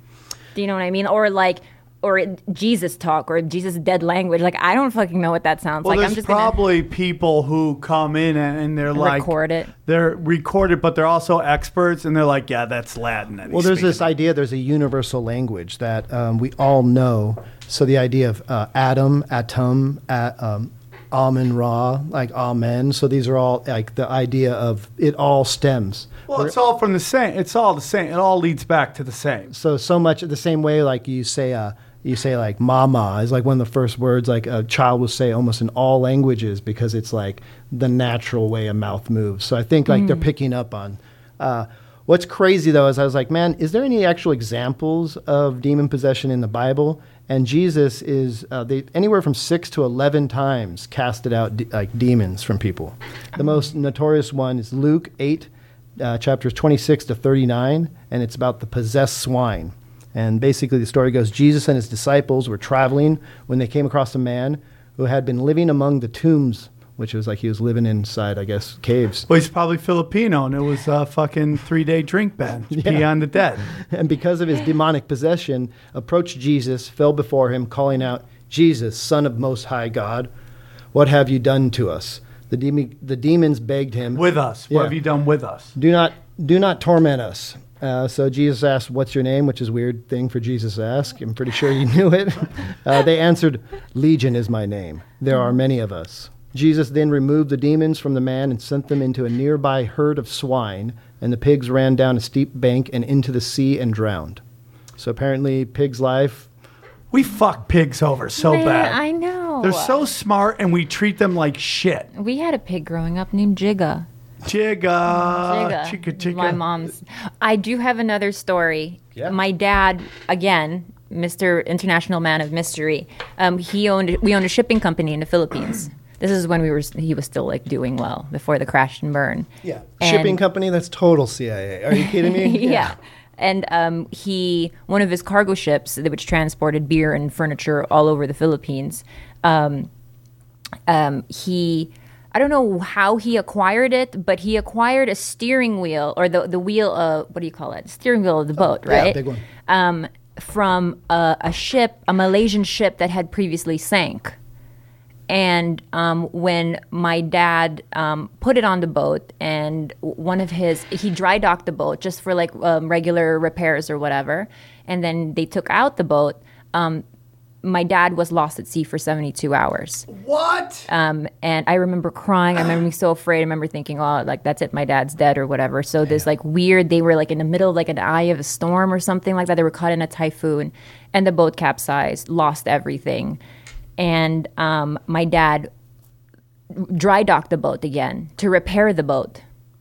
[SPEAKER 9] Do you know what I mean? Or like, or Jesus talk, or Jesus dead language. Like, I don't fucking know what that sounds
[SPEAKER 1] well,
[SPEAKER 9] like.
[SPEAKER 1] There's
[SPEAKER 9] I'm just
[SPEAKER 1] probably
[SPEAKER 9] gonna
[SPEAKER 1] people who come in and, and they're like
[SPEAKER 9] record it.
[SPEAKER 1] They're recorded, but they're also experts, and they're like, yeah, that's Latin. that
[SPEAKER 2] Well,
[SPEAKER 1] he's
[SPEAKER 2] there's this
[SPEAKER 1] speaking.
[SPEAKER 2] idea. There's a universal language that um, we all know. So the idea of uh, atom, atom, a, um, Amen Ra, like Amen. So these are all like the idea of it all stems.
[SPEAKER 1] Well, it's all from the same. It's all the same. It all leads back to the same.
[SPEAKER 2] So so much the same way, like you say, uh, you say like "mama" is like one of the first words like a child will say almost in all languages because it's like the natural way a mouth moves. So I think like mm. they're picking up on. Uh, what's crazy though is I was like, man, is there any actual examples of demon possession in the Bible? And Jesus is uh, they, anywhere from six to eleven times casted out de- like demons from people. The most notorious one is Luke eight, uh, chapters twenty-six to thirty-nine, and it's about the possessed swine. And basically the story goes, Jesus and his disciples were traveling when they came across a man who had been living among the tombs, which was like he was living inside, I guess, caves.
[SPEAKER 1] Well, he's probably Filipino, and it was a fucking three-day drink ban. Yeah. Pee on the dead.
[SPEAKER 2] And because of his demonic possession, approached Jesus, fell before him, calling out, Jesus, Son of Most High God, what have you done to us? The, de- the demons begged him.
[SPEAKER 1] With us. What
[SPEAKER 2] Yeah.
[SPEAKER 1] have you done with us?
[SPEAKER 2] Do not, do not torment us. Uh, so Jesus asked, what's your name? Which is a weird thing for Jesus to ask. I'm pretty sure he knew it. Uh, they answered, Legion is my name. There are many of us. Jesus then removed the demons from the man and sent them into a nearby herd of swine, and the pigs ran down a steep bank and into the sea and drowned. So apparently, pig's life.
[SPEAKER 1] We fuck pigs over so
[SPEAKER 9] Man,
[SPEAKER 1] bad.
[SPEAKER 9] I know.
[SPEAKER 1] They're so smart, and we treat them like shit.
[SPEAKER 9] We had a pig growing up named Jigga.
[SPEAKER 1] Jigga.
[SPEAKER 9] Jigga.
[SPEAKER 1] Chicka, chicka.
[SPEAKER 9] My mom's. I do have another story.
[SPEAKER 2] Yeah.
[SPEAKER 9] My dad, again, Mister International Man of Mystery, um, he owned. We owned a shipping company in the Philippines. This is when we were. He was still like doing well before the crash and burn.
[SPEAKER 2] Yeah.
[SPEAKER 9] And
[SPEAKER 2] Shipping company, that's total C I A. Are you kidding me?
[SPEAKER 9] yeah. yeah. And um, he, one of his cargo ships, which transported beer and furniture all over the Philippines, um, um, he, I don't know how he acquired it, but he acquired a steering wheel, or the the wheel, uh, what do you call it? Steering wheel of the boat, right?
[SPEAKER 2] Yeah, big one.
[SPEAKER 9] Um, from a, a ship, a Malaysian ship that had previously sank. And um, when my dad um, put it on the boat, and one of his, he dry docked the boat just for like um, regular repairs or whatever, and then they took out the boat, um, my dad was lost at sea for seventy-two hours.
[SPEAKER 1] What?
[SPEAKER 9] Um, and I remember crying. I remember being so afraid. I remember thinking, oh, like, that's it, my dad's dead or whatever. So this like weird, they were like in the middle of like an eye of a storm or something like that. They were caught in a typhoon, and the boat capsized, lost everything. And um, my dad dry docked the boat again to repair the boat,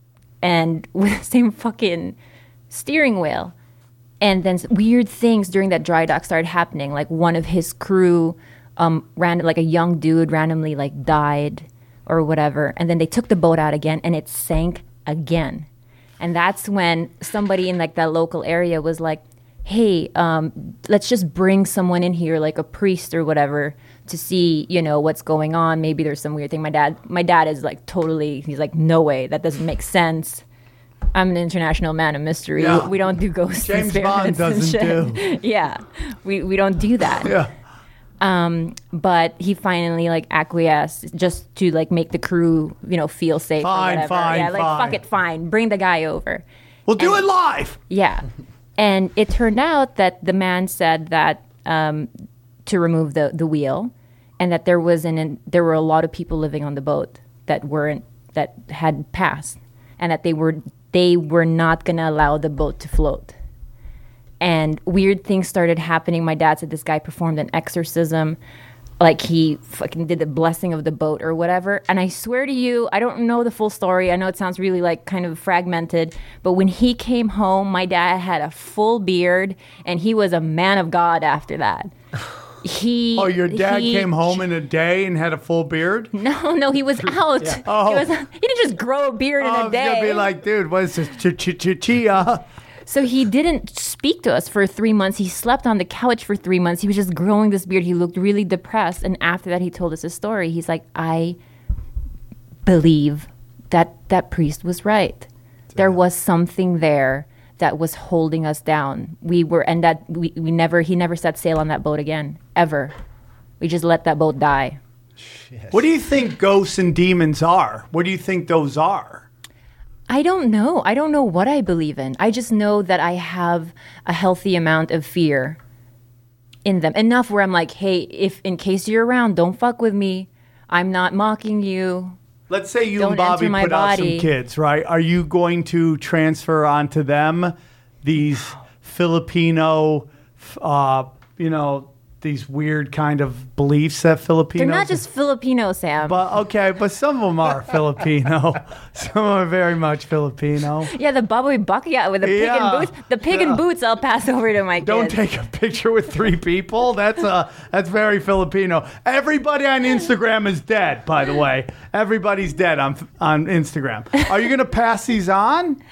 [SPEAKER 9] and with the same fucking steering wheel. And then weird things during that dry dock started happening. Like one of his crew, um, ran like a young dude randomly like died or whatever. And then they took the boat out again, and it sank again. And that's when somebody in like that local area was like, hey, um, let's just bring someone in here, like a priest or whatever, to see, you know, what's going on. Maybe there's some weird thing. My dad, my dad is like totally, he's like, no way, that doesn't make sense. I'm an international man of mystery.
[SPEAKER 1] Yeah.
[SPEAKER 9] We don't do ghosts and
[SPEAKER 1] James
[SPEAKER 9] spirits
[SPEAKER 1] Bond
[SPEAKER 9] and
[SPEAKER 1] doesn't
[SPEAKER 9] shit.
[SPEAKER 1] do.
[SPEAKER 9] Yeah, we we don't do that.
[SPEAKER 1] Yeah.
[SPEAKER 9] Um, but he finally like acquiesced just to like make the crew, you know, feel safe.
[SPEAKER 1] Fine,
[SPEAKER 9] or whatever.
[SPEAKER 1] fine,
[SPEAKER 9] yeah, like
[SPEAKER 1] fine.
[SPEAKER 9] fuck it, fine. Bring the guy over.
[SPEAKER 1] We'll do
[SPEAKER 9] And-
[SPEAKER 1] it live.
[SPEAKER 9] Yeah. And it turned out that the man said that um, to remove the, the wheel, and that there was an, an there were a lot of people living on the boat that weren't that had passed, and that they were they were not going to allow the boat to float. And weird things started happening. My dad said this guy performed an exorcism, like he fucking did the blessing of the boat or whatever. And I swear to you, I don't know the full story. I know it sounds really like kind of fragmented, but when he came home, my dad had a full beard, and he was a man of God after that. He
[SPEAKER 1] Oh, your dad
[SPEAKER 9] he-
[SPEAKER 1] came home in a day and had a full beard?
[SPEAKER 9] No, no, he was out.
[SPEAKER 1] Oh.
[SPEAKER 9] He was. He didn't just grow a beard
[SPEAKER 1] Oh,
[SPEAKER 9] in
[SPEAKER 1] I
[SPEAKER 9] a
[SPEAKER 1] was gonna
[SPEAKER 9] day.
[SPEAKER 1] be like, dude, what is this? Ch- ch- ch- chia?
[SPEAKER 9] So he didn't speak to us for three months. He slept on the couch for three months. He was just growing this beard. He looked really depressed. And after that, he told us his story. He's like, I believe that that priest was right. There was something there that was holding us down. We were, and that we, we never, he never set sail on that boat again, ever. We just let that boat die.
[SPEAKER 1] Shit. What do you think ghosts and demons are? What do you think those are?
[SPEAKER 9] I don't know. I don't know what I believe in. I just know that I have a healthy amount of fear in them. Enough where I'm like, hey, if in case you're around, don't fuck with me. I'm not mocking you.
[SPEAKER 1] Let's say you
[SPEAKER 9] don't
[SPEAKER 1] and Bobby
[SPEAKER 9] enter my
[SPEAKER 1] put out some
[SPEAKER 9] body.
[SPEAKER 1] kids, right? Are you going to transfer onto them these Filipino, uh, you know, these weird kind of beliefs that Filipinos...
[SPEAKER 9] They're not just Filipino, Sam.
[SPEAKER 1] But okay, but some of them are Filipino. Some are very much Filipino.
[SPEAKER 9] Yeah, the baboy bakya with the pig
[SPEAKER 1] Yeah.
[SPEAKER 9] and boots. The pig
[SPEAKER 1] Yeah.
[SPEAKER 9] and boots I'll pass over to my kids.
[SPEAKER 1] Don't take a picture with three people. That's uh, that's very Filipino. Everybody on Instagram is dead, by the way. Everybody's dead on on Instagram. Are you gonna pass these on?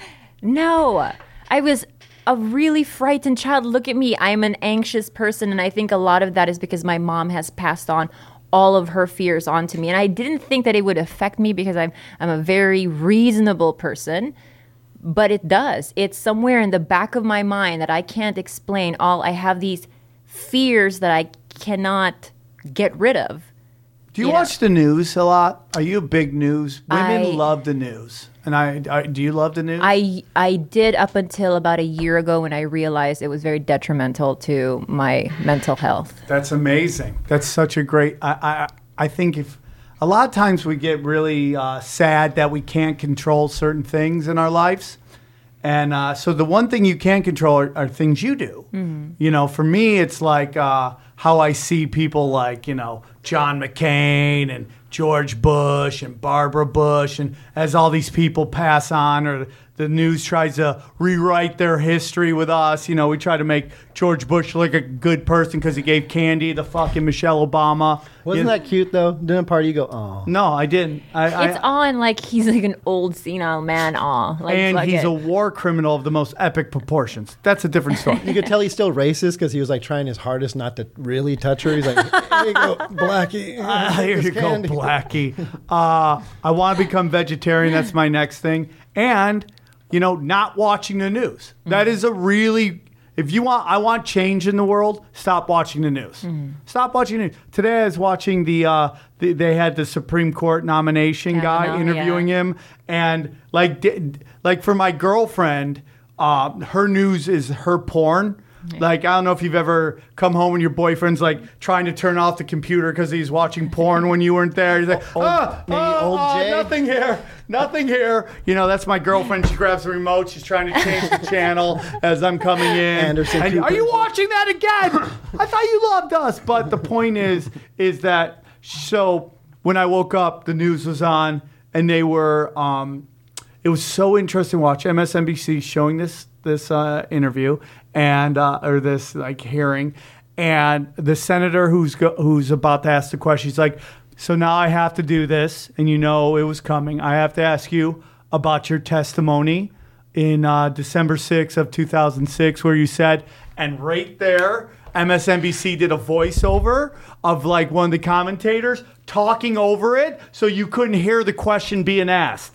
[SPEAKER 9] No. I was a really frightened child. Look at me. I'm an anxious person, and I think a lot of that is because my mom has passed on all of her fears onto me. And I didn't think that it would affect me because I'm I'm a very reasonable person, but it does. It's somewhere in the back of my mind that I can't explain. All I have these fears that I cannot get rid of.
[SPEAKER 1] Do you
[SPEAKER 9] Yeah.
[SPEAKER 1] watch the news a lot? Are you a big news? Women
[SPEAKER 9] I-
[SPEAKER 1] love the news. And I, I do you love the news?
[SPEAKER 9] I I did up until about a year ago when I realized it was very detrimental to my mental health.
[SPEAKER 1] That's amazing. That's such a great. I I, I think if a lot of times we get really uh, sad that we can't control certain things in our lives, and uh, so the one thing you can control are, are things you do.
[SPEAKER 9] Mm-hmm.
[SPEAKER 1] You know, for me, it's like uh, how I see people like you know John McCain and George Bush and Barbara Bush, and as all these people pass on, or the news tries to rewrite their history with us, you know, we try to make George Bush look like a good person because he gave candy to fucking Michelle Obama.
[SPEAKER 2] Wasn't
[SPEAKER 1] You-
[SPEAKER 2] that cute though? Didn't part of you go, oh?
[SPEAKER 1] No, I didn't. I,
[SPEAKER 9] It's
[SPEAKER 1] I,
[SPEAKER 9] on like he's like an old senile man. Aw, like
[SPEAKER 1] and
[SPEAKER 9] fuck
[SPEAKER 1] he's
[SPEAKER 9] it.
[SPEAKER 1] a war criminal of the most epic proportions. That's a different story.
[SPEAKER 2] You could tell he's still racist because he was like trying his hardest not to really touch her. He's like, here you go, Blackie.
[SPEAKER 1] Ah, here
[SPEAKER 2] This
[SPEAKER 1] you go,
[SPEAKER 2] candy."
[SPEAKER 1] Blackie. Uh, I want to become vegetarian. That's my next thing. And, you know, not watching the news. That is a really, if you want, I want change in the world, stop watching the news. Stop watching the news. Today I was watching the, uh, the they had the Supreme Court nomination guy
[SPEAKER 9] Kavanaugh,
[SPEAKER 1] interviewing
[SPEAKER 9] yeah.
[SPEAKER 1] him. And like, di- like for my girlfriend, uh, her news is her porn. Like, I don't know if you've ever come home and your boyfriend's like trying to turn off the computer because he's watching porn when you weren't there. He's like,
[SPEAKER 2] Old-
[SPEAKER 1] ah,
[SPEAKER 2] maybe
[SPEAKER 1] ah,
[SPEAKER 2] old
[SPEAKER 1] ah,
[SPEAKER 2] Jay?
[SPEAKER 1] nothing here, nothing here. You know, that's my girlfriend. She grabs the remote. She's trying to change the channel as I'm coming in.
[SPEAKER 2] Anderson
[SPEAKER 1] And,
[SPEAKER 2] Cooper.
[SPEAKER 1] are you watching that again? I thought you loved us. But the point is, is that so when I woke up, the news was on, and they were. Um, it was so interesting to watch M S N B C showing this this uh, interview and uh, or this like hearing, and the senator who's go- who's about to ask the question, he's like, so now I have to do this, and you know it was coming. I have to ask you about your testimony in uh, December sixth of two thousand six, where you said, and right there, M S N B C did a voiceover of like one of the commentators talking over it, so you couldn't hear the question being asked.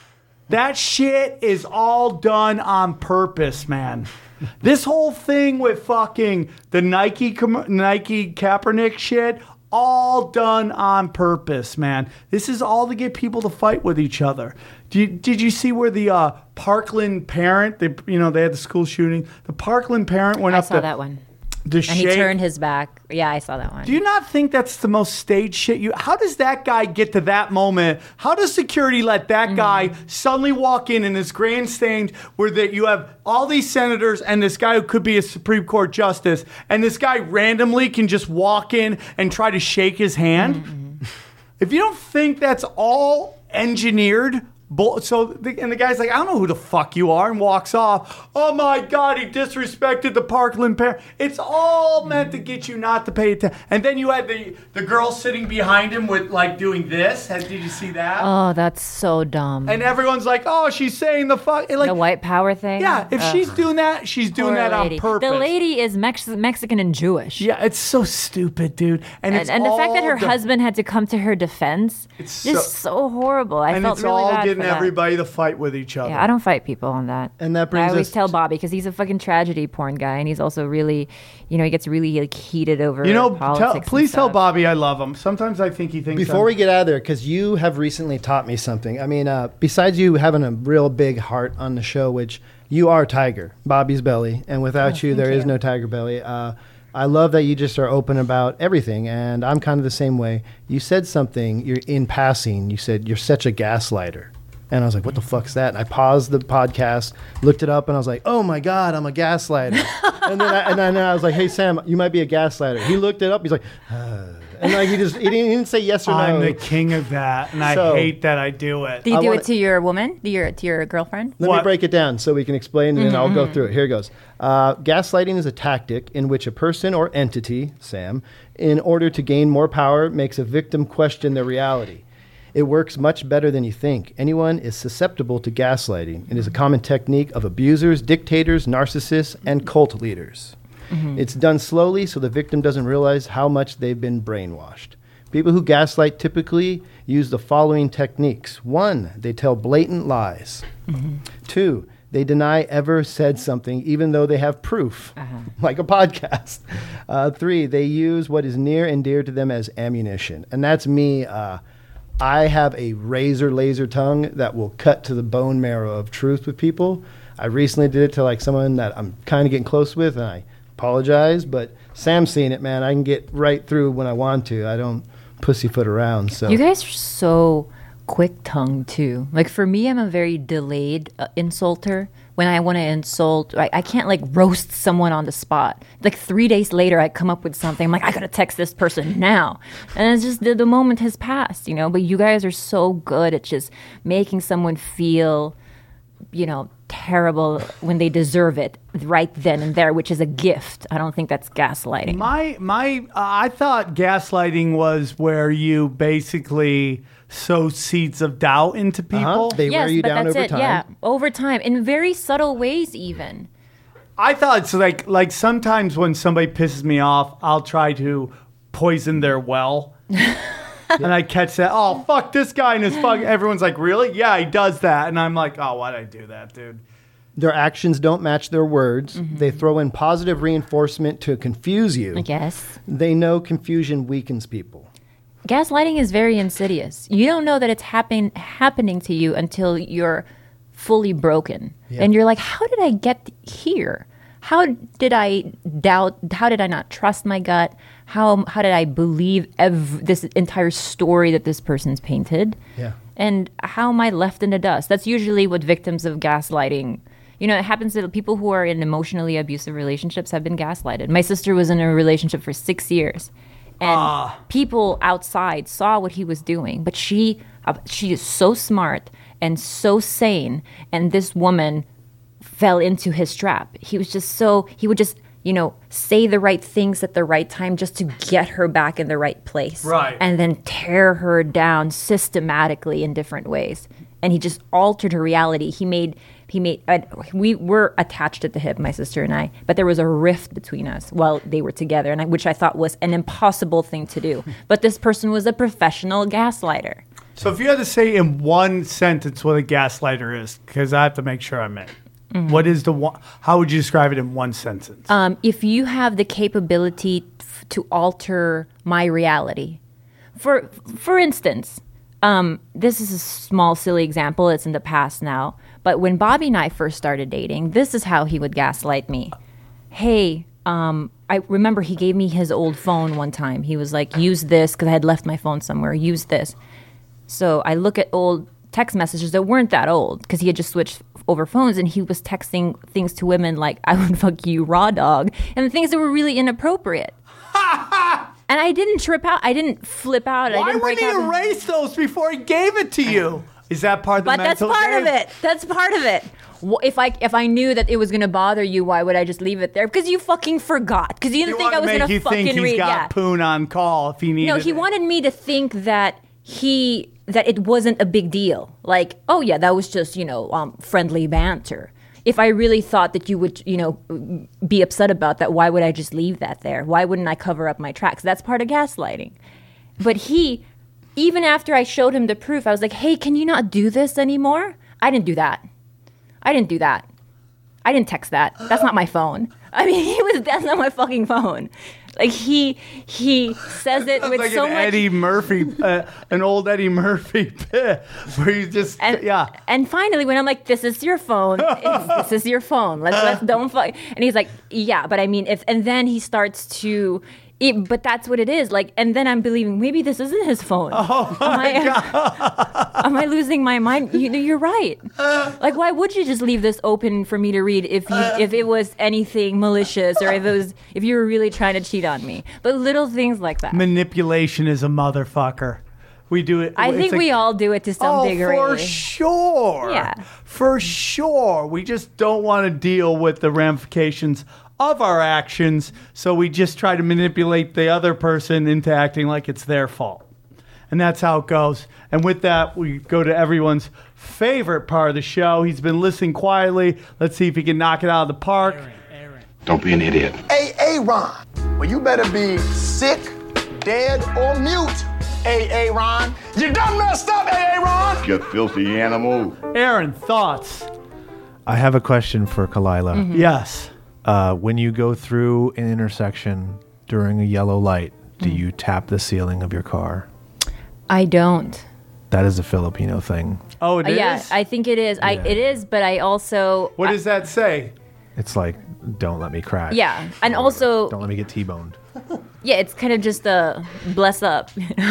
[SPEAKER 1] That shit is all done on purpose, man. This whole thing with fucking the Nike com- Nike Kaepernick shit, all done on purpose, man. This is all to get people to fight with each other. Did you, did you see where the uh, Parkland parent, they, you know, they had the school shooting. The Parkland parent went
[SPEAKER 9] I
[SPEAKER 1] up
[SPEAKER 9] saw
[SPEAKER 1] to,
[SPEAKER 9] that one.
[SPEAKER 1] to
[SPEAKER 9] And he
[SPEAKER 1] shake-
[SPEAKER 9] turned his back. Yeah, I saw that one.
[SPEAKER 1] Do you not think that's the most staged shit? You, how does that guy get to that moment? How does security let that
[SPEAKER 9] Mm-hmm.
[SPEAKER 1] guy suddenly walk in in this grandstand where that you have all these senators and this guy who could be a Supreme Court justice, and this guy randomly can just walk in and try to shake his hand?
[SPEAKER 9] Mm-hmm.
[SPEAKER 1] If you don't think that's all engineered Bull- so, the, and the guy's like, I don't know who the fuck you are, and walks off. Oh my God, he disrespected the Parkland pair. It's all meant to get you not to pay attention. And then you had the, the girl sitting behind him with like doing this. Did you see that?
[SPEAKER 9] Oh, that's so dumb.
[SPEAKER 1] And everyone's like, oh, she's saying the fuck. Like,
[SPEAKER 9] the white power thing?
[SPEAKER 1] Yeah, if
[SPEAKER 9] Ugh.
[SPEAKER 1] she's doing that, she's doing
[SPEAKER 9] Poor
[SPEAKER 1] that
[SPEAKER 9] lady.
[SPEAKER 1] on purpose.
[SPEAKER 9] The lady is Mex- Mexican and Jewish.
[SPEAKER 1] Yeah, it's so stupid, dude. And,
[SPEAKER 9] And,
[SPEAKER 1] it's
[SPEAKER 9] and the fact that her
[SPEAKER 1] all the-
[SPEAKER 9] husband had to come to her defense,
[SPEAKER 1] It's
[SPEAKER 9] just
[SPEAKER 1] so-
[SPEAKER 9] so, horrible. I
[SPEAKER 1] and
[SPEAKER 9] felt
[SPEAKER 1] it's
[SPEAKER 9] really
[SPEAKER 1] all
[SPEAKER 9] bad
[SPEAKER 1] getting
[SPEAKER 9] for that.
[SPEAKER 1] everybody to fight with each other.
[SPEAKER 9] Yeah, I don't fight people on that.
[SPEAKER 2] And that brings
[SPEAKER 9] I always
[SPEAKER 2] us
[SPEAKER 9] tell
[SPEAKER 2] to-
[SPEAKER 9] Bobby because he's a fucking tragedy porn guy, and he's also really, you know, he gets really like heated over.
[SPEAKER 1] You know,
[SPEAKER 9] politics
[SPEAKER 1] tell,
[SPEAKER 9] and
[SPEAKER 1] please tell
[SPEAKER 9] stuff.
[SPEAKER 1] Bobby I love him. Sometimes I think he thinks.
[SPEAKER 2] Before
[SPEAKER 1] I'm-
[SPEAKER 2] we get out of there, because you have recently taught me something. I mean, uh, besides you having a real big heart on the show, which you are Tiger, Bobby's Belly, and without
[SPEAKER 9] Oh,
[SPEAKER 2] you, there
[SPEAKER 9] thank
[SPEAKER 2] is
[SPEAKER 9] you.
[SPEAKER 2] no Tiger Belly. Uh, I love that you just are open about everything, and I'm kind of the same way. You said something you're in passing. You said, you're such a gaslighter. And I was like, what the fuck's that? And I paused the podcast, looked it up, and I was like, oh my God, I'm a gaslighter. and, then I, and then I was like, hey, Sam, you might be a gaslighter. He looked it up. He's like, uh, and like he just, he didn't, he didn't say yes or
[SPEAKER 1] I'm
[SPEAKER 2] no.
[SPEAKER 1] the king of that, and I
[SPEAKER 2] So-
[SPEAKER 1] hate that I do it.
[SPEAKER 9] Do you
[SPEAKER 2] I
[SPEAKER 9] do
[SPEAKER 2] wanna-
[SPEAKER 9] it to your woman? To your to your girlfriend?
[SPEAKER 2] Let
[SPEAKER 1] What?
[SPEAKER 2] me break it down so we can explain, and then I'll go through it. Here it goes. Uh, gaslighting is a tactic in which a person or entity, Sam, in order to gain more power, makes a victim question their reality. It works much better than you think. Anyone is susceptible to gaslighting. It is a common technique of abusers, dictators, narcissists, and cult leaders. It's done slowly so the victim doesn't realize how much they've been brainwashed. People who gaslight typically use the following techniques. One, they tell blatant lies. Two, they deny ever said something even though they have proof, like a podcast. Uh, three, they use what is near and dear to them as ammunition. And that's me. Uh, I have a razor laser tongue that will cut to the bone marrow of truth with people. I recently did it to like someone that I'm kind of getting close with, and I apologize, but Sam's seen it, man. I can get right through when I want to. I don't pussyfoot around. So
[SPEAKER 9] You guys are so quick-tongued too. Like for me, I'm a very delayed uh, insulter. When I want to insult, I, I can't like roast someone on the spot. Like three days later, I come up with something. I'm like, I gotta text this person now, and it's just the, the moment has passed, you know. But you guys are so good at just making someone feel, you know, terrible when they deserve it right then and there, which is a gift. I don't think that's gaslighting.
[SPEAKER 1] My my, uh, I thought gaslighting was where you basically sow seeds of doubt into people.
[SPEAKER 2] Uh-huh. They
[SPEAKER 9] yes,
[SPEAKER 2] wear you
[SPEAKER 9] but
[SPEAKER 2] down
[SPEAKER 9] that's
[SPEAKER 2] over
[SPEAKER 9] it.
[SPEAKER 2] time.
[SPEAKER 9] Yeah, over time, in very subtle ways, even.
[SPEAKER 1] I thought it's like like sometimes when somebody pisses me off, I'll try to poison their well. And I catch that, oh, fuck this guy and his fuck. Everyone's like, really? Yeah, he does that. And I'm like, oh, why'd I do that, dude?
[SPEAKER 2] Their actions don't match their words.
[SPEAKER 9] Mm-hmm.
[SPEAKER 2] They throw in positive reinforcement to confuse you.
[SPEAKER 9] I guess.
[SPEAKER 2] They know confusion weakens people.
[SPEAKER 9] Gaslighting is very insidious. You don't know that it's happen- happening to you until you're fully broken.
[SPEAKER 2] Yeah.
[SPEAKER 9] And you're like, how did I get here? How did I doubt? How did I not trust my gut? How how did I believe ev- this entire story that this person's painted?
[SPEAKER 2] Yeah.
[SPEAKER 9] And how am I left in the dust? That's usually what victims of gaslighting, you know, it happens to people who are in emotionally abusive relationships have been gaslighted. My sister was in a relationship for six years. And people outside saw what he was doing, but she uh, she is so smart and so sane, and this woman fell into his trap. He was just so he would just, you know, say the right things at the right time just to get her back in the right place.
[SPEAKER 1] Right.
[SPEAKER 9] And then tear her down systematically in different ways. And he just altered her reality. He made he made uh, we were attached at the hip, my sister and I, but there was a rift between us while they were together, and I, which I thought was an impossible thing to do. But this person was a professional gaslighter.
[SPEAKER 1] So if you had to say in one sentence what a gaslighter is, because I have to make sure I'm in.
[SPEAKER 9] Mm-hmm.
[SPEAKER 1] What is the one? How would you describe it in one sentence?
[SPEAKER 9] Um, if you have the capability f- to alter my reality, for for instance, um, this is a small, silly example. It's in the past now. But when Bobby and I first started dating, this is how he would gaslight me. Hey, um, I remember he gave me his old phone one time. He was like, use this, because I had left my phone somewhere. Use this. So I look at old text messages that weren't that old, because he had just switched over phones, and he was texting things to women like, I would fuck you raw dog, and things that were really inappropriate. And I didn't trip out. I didn't flip out. I
[SPEAKER 1] Why
[SPEAKER 9] didn't
[SPEAKER 1] would
[SPEAKER 9] break
[SPEAKER 1] he
[SPEAKER 9] out.
[SPEAKER 1] erase those before he gave it to you? Is that part of the
[SPEAKER 9] But that's
[SPEAKER 1] mental
[SPEAKER 9] part
[SPEAKER 1] game?
[SPEAKER 9] of it. That's part of it. Wh- If I if I knew that it was gonna bother you, why would I just leave it there? Because you fucking forgot. Because you didn't
[SPEAKER 1] You
[SPEAKER 9] think I
[SPEAKER 1] want
[SPEAKER 9] was
[SPEAKER 1] to
[SPEAKER 9] gonna
[SPEAKER 1] make you
[SPEAKER 9] fucking
[SPEAKER 1] think he's
[SPEAKER 9] read.
[SPEAKER 1] got
[SPEAKER 9] Yeah.
[SPEAKER 1] Poon on call if he needed
[SPEAKER 9] No, he
[SPEAKER 1] it.
[SPEAKER 9] wanted me to think that he that it wasn't a big deal. Like, oh yeah, that was just you know um, friendly banter. If I really thought that you would, you know, be upset about that, why would I just leave that there? Why wouldn't I cover up my tracks? That's part of gaslighting. But he, even after I showed him the proof, I was like, hey, can you not do this anymore? I didn't do that. I didn't do that. I didn't text that. That's not my phone. I mean, he was, that's not my fucking phone. Like he he says it
[SPEAKER 1] Sounds
[SPEAKER 9] with
[SPEAKER 1] like
[SPEAKER 9] so
[SPEAKER 1] an
[SPEAKER 9] much
[SPEAKER 1] Eddie Murphy, uh, an old Eddie Murphy bit where you just,
[SPEAKER 9] And,
[SPEAKER 1] yeah.
[SPEAKER 9] and finally, when I'm like, "This is your phone. It's, this is your phone. Let's let's don't fuck." And he's like, "Yeah, but I mean, if." And then he starts to. It, but that's what it is. Like, and then I'm believing maybe this isn't his phone.
[SPEAKER 1] Oh my
[SPEAKER 9] am, I,
[SPEAKER 1] God.
[SPEAKER 9] am I losing my mind? You, you're right. Like, why would you just leave this open for me to read if you, if it was anything malicious or if it was if you were really trying to cheat on me? But little things like that.
[SPEAKER 1] Manipulation is a motherfucker. We do it.
[SPEAKER 9] I
[SPEAKER 1] it's
[SPEAKER 9] think
[SPEAKER 1] like-
[SPEAKER 9] we all do it to some
[SPEAKER 1] oh,
[SPEAKER 9] degree.
[SPEAKER 1] for sure.
[SPEAKER 9] Yeah.
[SPEAKER 1] For sure. We just don't want to deal with the ramifications of our actions, so we just try to manipulate the other person into acting like it's their fault. And that's how it goes. And with that, we go to everyone's favorite part of the show. He's been listening quietly. Let's see if he can knock it out of the park.
[SPEAKER 8] Don't be an idiot.
[SPEAKER 11] Hey, Aaron, well, you better be sick, dead, or mute. Hey, Aaron, you done messed up, hey, Aaron.
[SPEAKER 8] You filthy animal.
[SPEAKER 1] Aaron, thoughts?
[SPEAKER 10] I have a question for Kalila.
[SPEAKER 9] Mm-hmm.
[SPEAKER 1] Yes.
[SPEAKER 10] Uh, when you go through an intersection during a yellow light, do
[SPEAKER 9] Mm.
[SPEAKER 10] you tap the ceiling of your car?
[SPEAKER 9] I don't.
[SPEAKER 10] That is a Filipino thing.
[SPEAKER 1] Oh, it
[SPEAKER 9] Uh,
[SPEAKER 1] is?
[SPEAKER 9] yeah, I think it is. I
[SPEAKER 10] Yeah.
[SPEAKER 9] it is, but I also
[SPEAKER 1] What
[SPEAKER 9] I-
[SPEAKER 1] does that say?
[SPEAKER 10] It's like, don't let me crash.
[SPEAKER 9] yeah, and also
[SPEAKER 10] Don't let me get T-boned.
[SPEAKER 9] yeah, it's kind of just a bless up.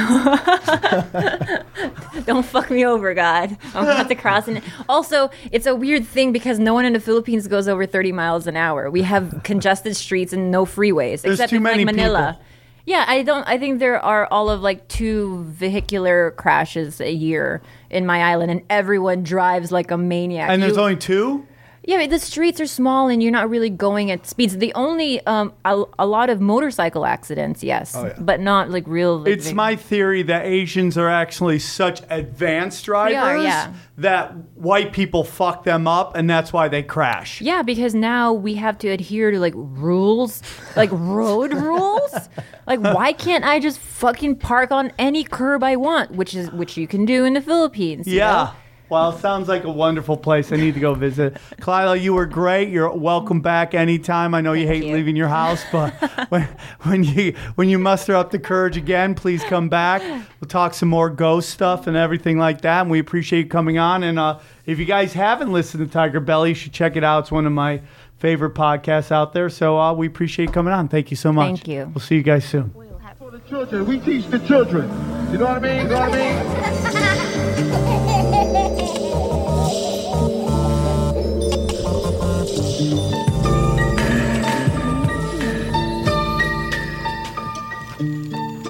[SPEAKER 9] Don't fuck me over, God. I'm gonna have to cross. And also, it's a weird thing because no one in the Philippines goes over thirty miles an hour. We have congested streets and no freeways,
[SPEAKER 1] There's
[SPEAKER 9] except
[SPEAKER 1] too
[SPEAKER 9] in
[SPEAKER 1] many
[SPEAKER 9] like Manila.
[SPEAKER 1] people.
[SPEAKER 9] Yeah, I don't. I think there are all of like two vehicular crashes a year in my island, and everyone drives like a maniac.
[SPEAKER 1] And there's
[SPEAKER 9] You-
[SPEAKER 1] only two?
[SPEAKER 9] Yeah, but the streets are small and you're not really going at speeds. The only um a, a lot of motorcycle accidents, yes,
[SPEAKER 1] Oh, yeah.
[SPEAKER 9] but not like real. Like,
[SPEAKER 1] It's
[SPEAKER 9] big-
[SPEAKER 1] my theory that Asians are actually such advanced drivers
[SPEAKER 9] are, yeah.
[SPEAKER 1] that white people fuck them up, and that's why they crash.
[SPEAKER 9] Yeah, because now we have to adhere to like rules, like road rules. Like, why can't I just fucking park on any curb I want, which is which you can do in the Philippines? you
[SPEAKER 1] Yeah.
[SPEAKER 9] know?
[SPEAKER 1] Well, it sounds like a wonderful place. I need to go visit. Kalila, you were great. You're welcome back anytime. I know you hate
[SPEAKER 9] you.
[SPEAKER 1] leaving your house, but when, when you when you muster up the courage again, please come back. We'll talk some more ghost stuff and everything like that. And we appreciate you coming on. And uh, if you guys haven't listened to Tiger Belly, you should check it out. It's one of my favorite podcasts out there. So uh, we appreciate you coming on. Thank you so much.
[SPEAKER 9] Thank you.
[SPEAKER 1] We'll see you guys soon.
[SPEAKER 5] For the children, we teach the children. You know what I mean? You know what I mean?